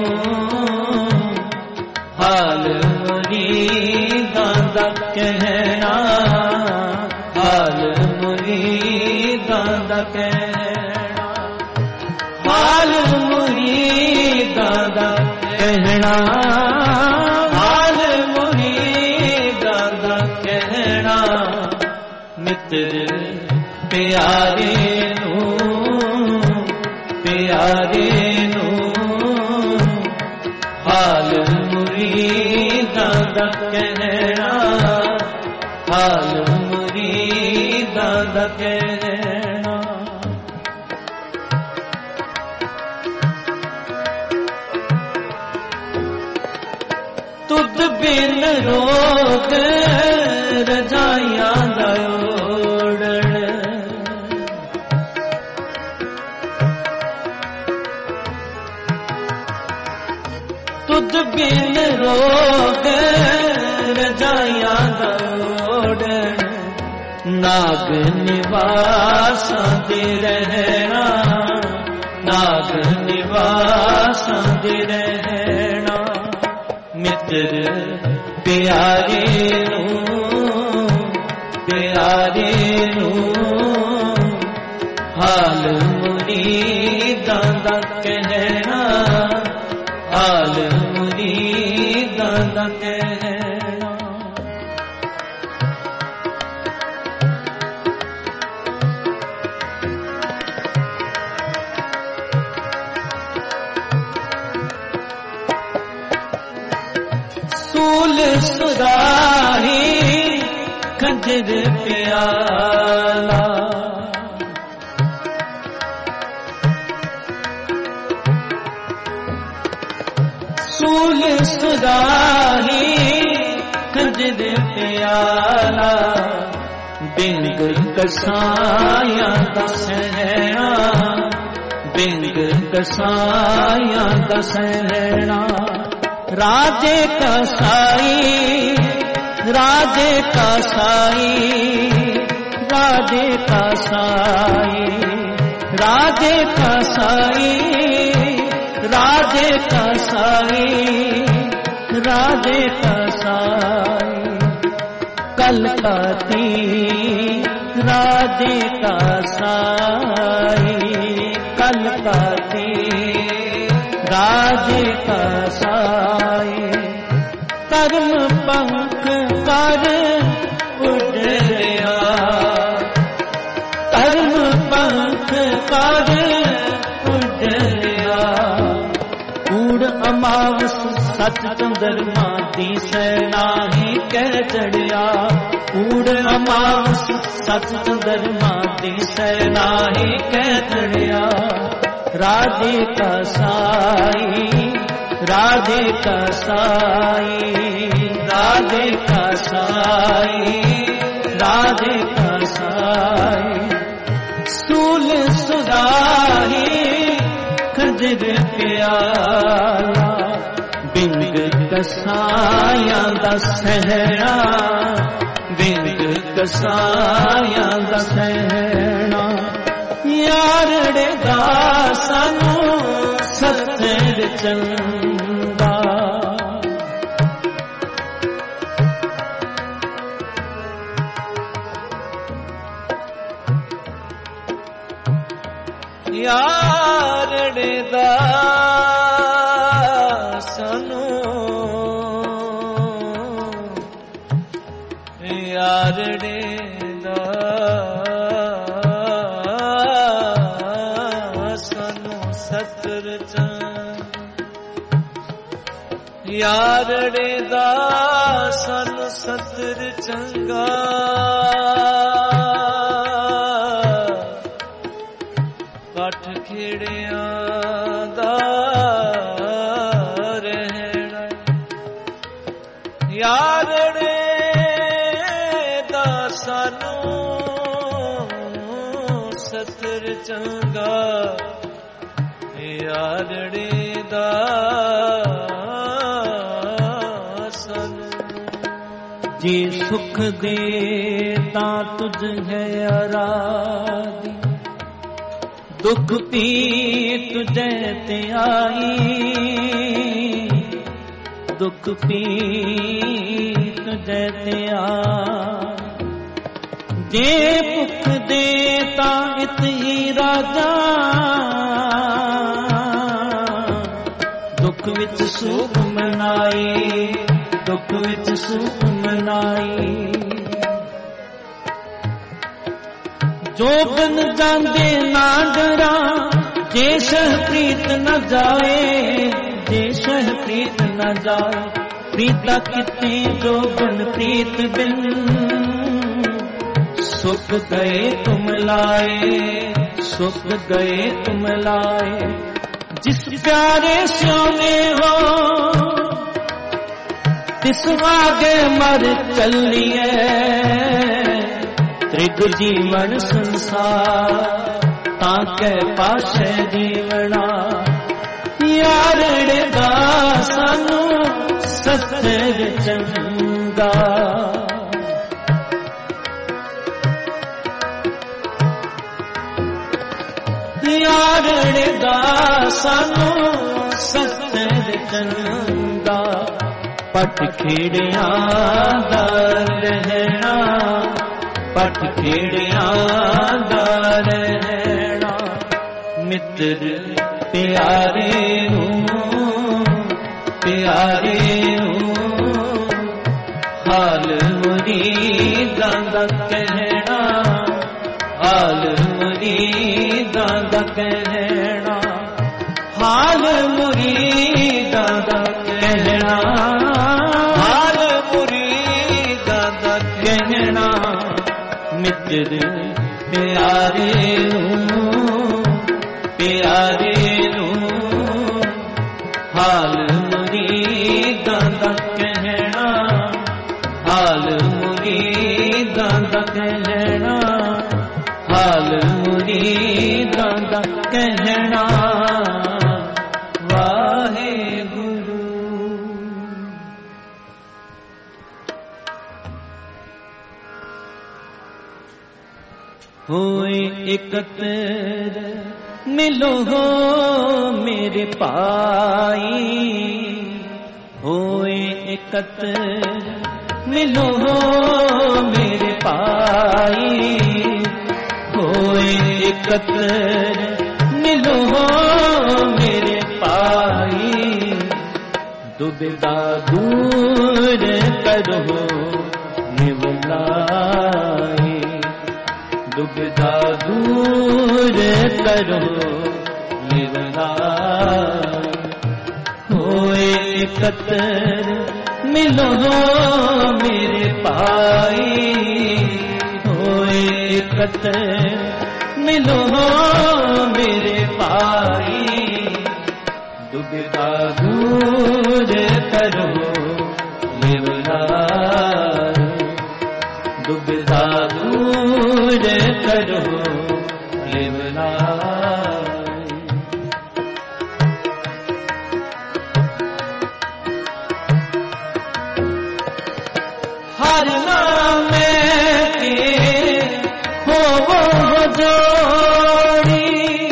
हाल मुरीदां दा कहना, हाल मुरीदां दा कहना। हाल मुरीदां दा कहना, हाल मुरीदां दा कहना। मित्र प्यारे नू, प्यारे नू हाल मुरीदां दा कहना, हाल मुरीदां दा कहना। तुद बिन रोग रजाइयां दा ओढ़ण, तुद बिन रोग रजाइयां दा ओढ़ण। नाग निवासां दे रहना, नाग निवासां दे रहना। मित्र प्यारे नू, प्यारे नू हाल मुरीदां दा कहना, हाल मुरीदां दा कहना। सुराही खंजर प्याला सूल सुराही खंजर प्याला बिंग कसाया दसैना बिंग कसाया दसैना राजे का साई राजे का साई राजे का साई राजे का साई राजे का साई राजे का साई कलकत्ती राजे का साई कलकत्ती राजे का साई कर्म पंख कर उड़या कर्म पंख कर उड़या कूड़ अमावस सच चंद्रमा दिसै नाही कह चढ़िया कूड़ अमावस सच चंद्रमा दिसै नाही कह चढ़िया राधे का साई राधे का साई राधे का साई राधे का साई सूल सुराही खंजर प्याला बिंग कसाया दसैना बिंग कसाया दसैना यारड़े दासनू सत्तर चंदा यारड़े दासनू यारड़े यारड़े दासन सतर चंगा कठ खेड़िया दा रहना यारड़े दासानू सतर चंगा यारड़े दा जे सुख दे ता तुझ है आराधी दुख पी तुझे ते आई दुख पी तुझे ते आई जे भुख दे ता इत ही राजा दुख विच सुख मनाई दुख विच सुख मनाई जो बन जांदे ना डरा जे सह प्रीत न जाए जे सह प्रीत न जाए प्रीता किते जो बन प्रीत बिन सुख गए तुम लाए सुख गए तुम लाए जिस प्यारे सोने हो तिस आगे मर चलिए त्रिग जीवन संसार ताके पाशे जीवना यारड़े दासनू सतर चंगा यारड़े दासनू सतर चंगा पट खेड़िया दा रहना पट खेड़िया दा रहना मित्र प्यारे हाल मुरीदां दा कहना हाल मुरीदां दा कहना हाल मुरीदां दा कहना हाल दा कहना मित्र प्यारे नूं हाल मुरीदां दा कहना हाल मुरीदां दा कहना हाल मुरीदां दा कहना वाहेगुरु। होए एकत्र मिलो हो मेरे पाई होए एकत्र मिलो हो मेरे पाई होए एकत्र मिलो हो मेरे पाई दुविधा दूर करो निवलाई दुविधा दूर करो निवलाई होए एकत्र मिलो हो मेरे पाई होए एकत्र मिलो हो मेरे पाई दुविधा दूर करो निवलाई दुविधा दूर करो निवलाई। हर नाम के हो वो जोड़ी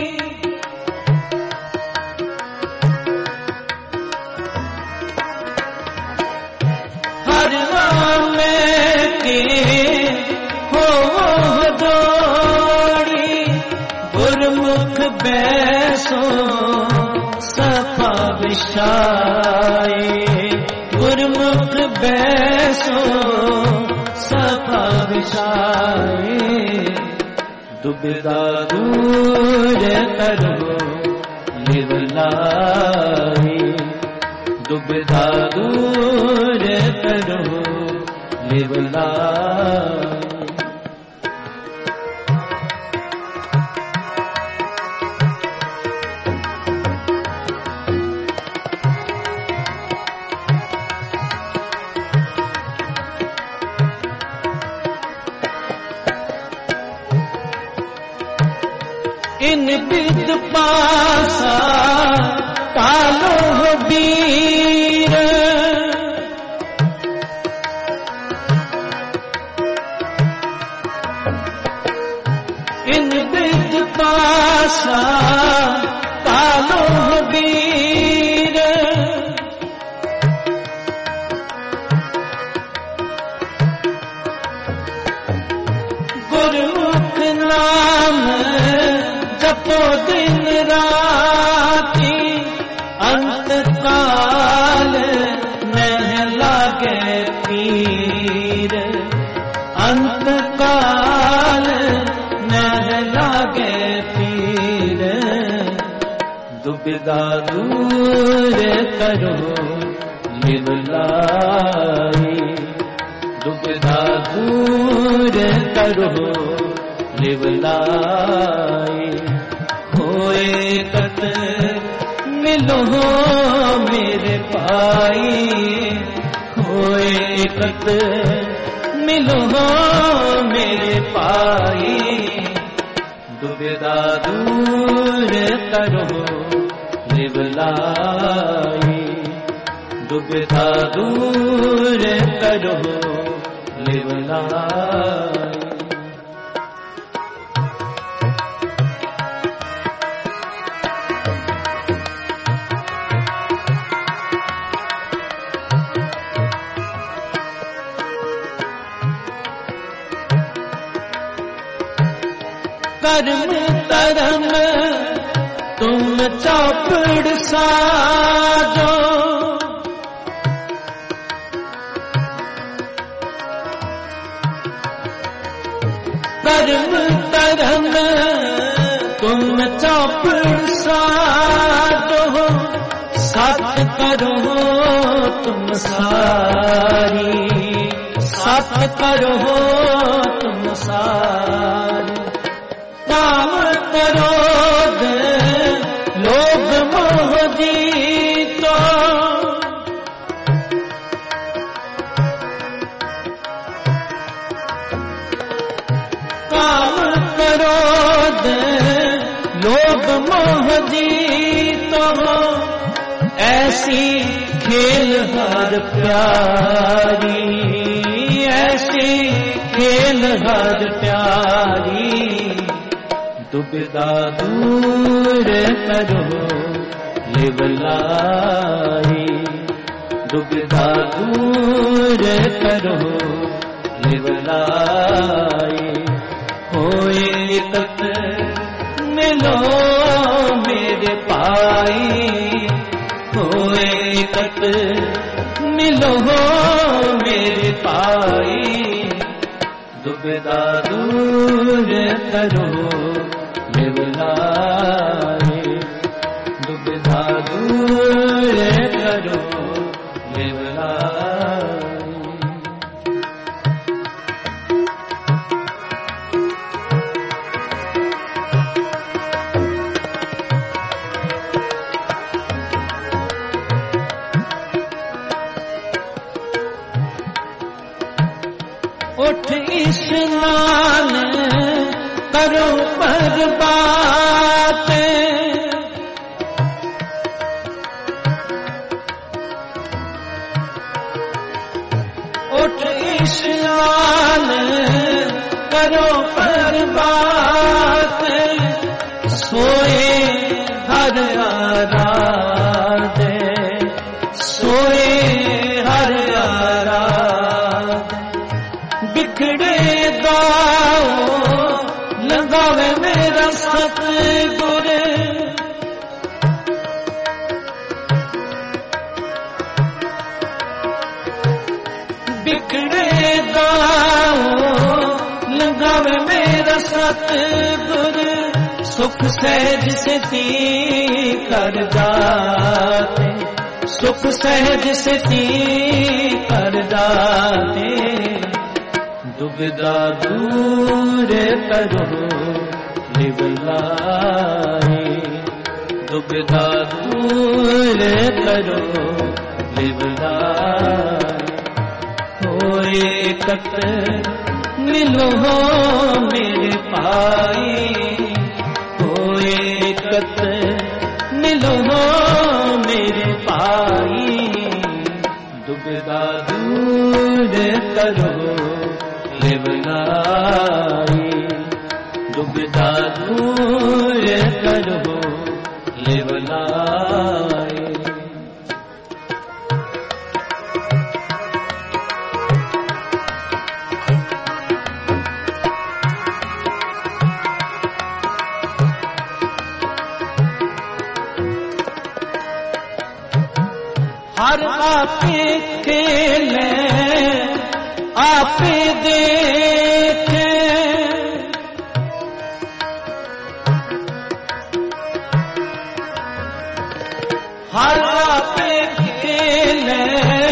हर नाम के हो वो जोड़ी गुरमुख बैसो सफा विशाए गुरमुख बैसो सफा विशाए दुविधा दूर करो निवलाई दुविधा दूर करो निवलाई। इन बिद पासा कालो बीर इन बिद पासा कालो बीर गुरमुख नाम जपो दिन राती अंत काल न लागे पीर अंत काल न लागे पीर दुविधा दूर करो निवलाई दुविधा दूर करो निवलाई होए एकत्र मिलो हो मेरे पाई होए एकत्र मिलो हो मेरे पाई दुविधा दूर करो निवलाई दुविधा दूर करो निवलाई। कर्म तरम तुम चौपड़ साजो कर्म तरम तुम चौपड़ साजो सत करो तुम सारी सत्य करो तुम सारे, काम क्रोध लोभ मोह जीतो, काम क्रोध लोभ मोह जीतो, ऐसी खेल हर प्यारी, ऐसी खेल हर प्यारी, दुविधा दूर करो लिवलाई, दुविधा दूर करो लिवलाई, होए तक मिलो मेरे पाई, होए तक मिलो मेरे पाई, दुविधा दूर करो लिवलाई, दुविधा दूर करो लिवलाई। उठ स्नान करो परबात, उठ स्नान करो परबात, सोए हर आराधे, सोए हर आराधे, बिखड़े गाओ लगावे मेरा सतगुर, बिखड़े गाओ लगावे मेरा सतगुर, सुख सहज से ती कर जाते, सुख सहज से ती कर जाते, दुविधा दूर करो लिवलाई, दुविधा दूर करो लिवलाई, होए तक मिलो मेरे पाई, होए तक मिलो मेरे पाई, दुविधा दूर करो लिवलाई, दुविधा दूर करो लिवलाई। हर आपे खेले आपे देखे, हर आपे खेले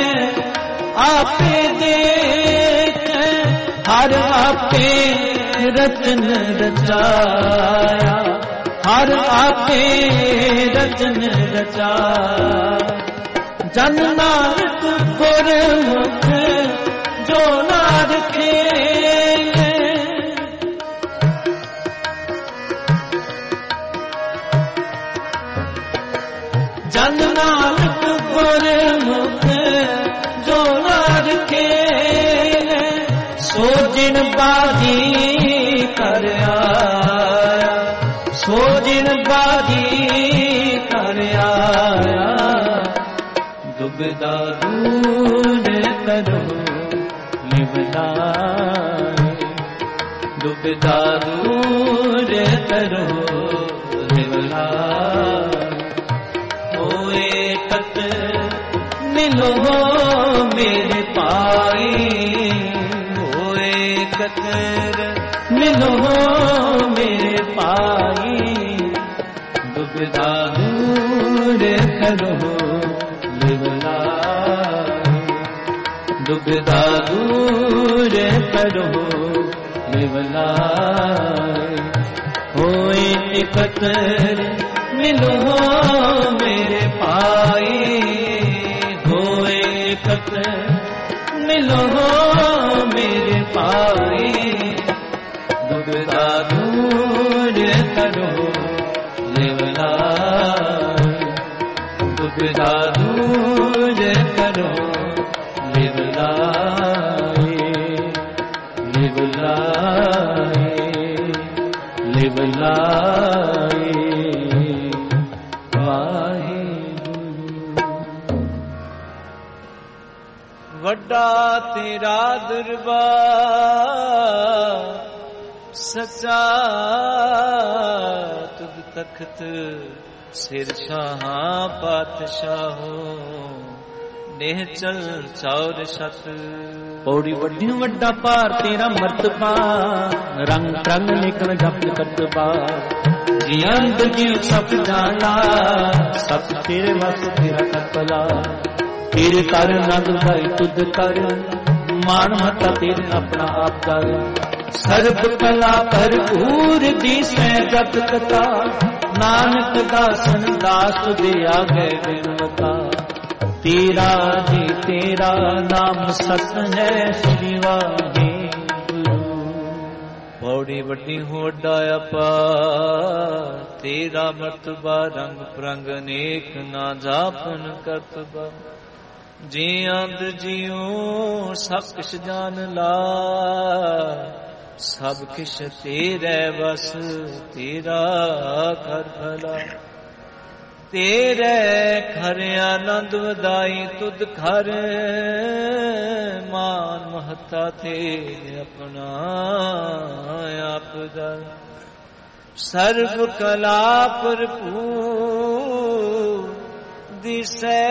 आपे देखे, हर आपे रचन रचाया, हर आपे रचन रचाया, जन नानक गुरमुख जो नार खेले, जन नानक गुरमुख जो नार खेले, सो जिन बाधी कर आया, सो जिन बाधी कर आया, दुविधा दूर करो लिवलाई, दुविधा दूर करो लिवलाई, होए तक मिलो मेरे पाई, होए तक मिलो मेरे पाई, दुविधा दूर करो लिवलाई, दुविधा दूर करो निवलाए। होए एकत्र मिलो मेरे पाए, होए एकत्र मिलो मेरे पाए। दुविधा दूर करो निवलाए, दुविधा दूर करो लिवलाए, लिवलाए, लिवलाए वाहिगुरु। वड्डा तेरा दरबार सच्चा तुद तख्त सिर शाहां पातशाहो नेचल चौर सत। पौड़ी वड्डी वड्डा पार तेरा मर्तबा रंग रंग निकल जप करतबा। जियंत जीव सब जाना सब तेरे वस तेरा करपला। तेरे कर नग भाई तुद कर मान मता तेरे अपना आप कर। सर्ब कला भरपूर दिसै जत कथा नानक दासन दास दे आगे बिनवता। तेरा जी तेरा नाम सत है श्री वाहिगुरु। पौड़ी वड्डी होड़ा अपार तेरा मर्तबा रंग प्रंग अनेक ना जापन करतबा। जी अंध जियो सब किश जान ला सब किश तेरे बस तेरा कर भला। तेरे घर आनंद वदाई तुद घर मान महता तेरे अपना आप दर। सर्व कला भरपूर दिसै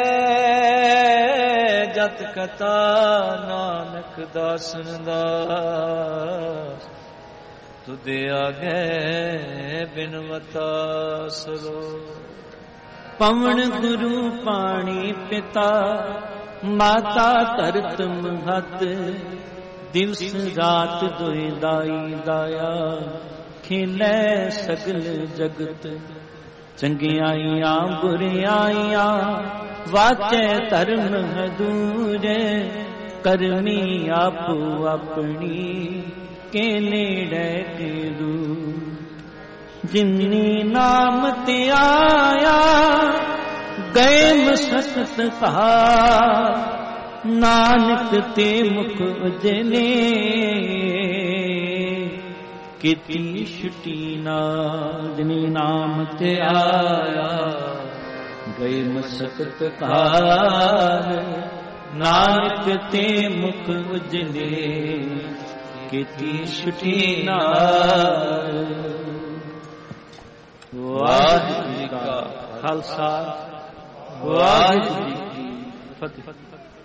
जत कथा नानक दासन दास। तुदे आगे बिनवता सरो। पवन गुरु पाणी पिता माता धरत महत। दिवस रात दुई दाई दाया खेलै सगल जगत। चंगियाइयां बुरियाइयां वाचै धर्म हदूरे। करमी आपो अपनी के नेड़े के दूर। जिन्नी नाम ते आया गए मसकत कहा नानक ते मुख उजले। किती छुटी ना जिन्नी नाम ते आया गए मसकत कहा नानक ते मुख उजले। किती छुटी ना। वाहिगुरू जी का खालसा वाहिगुरू जी की फतेह।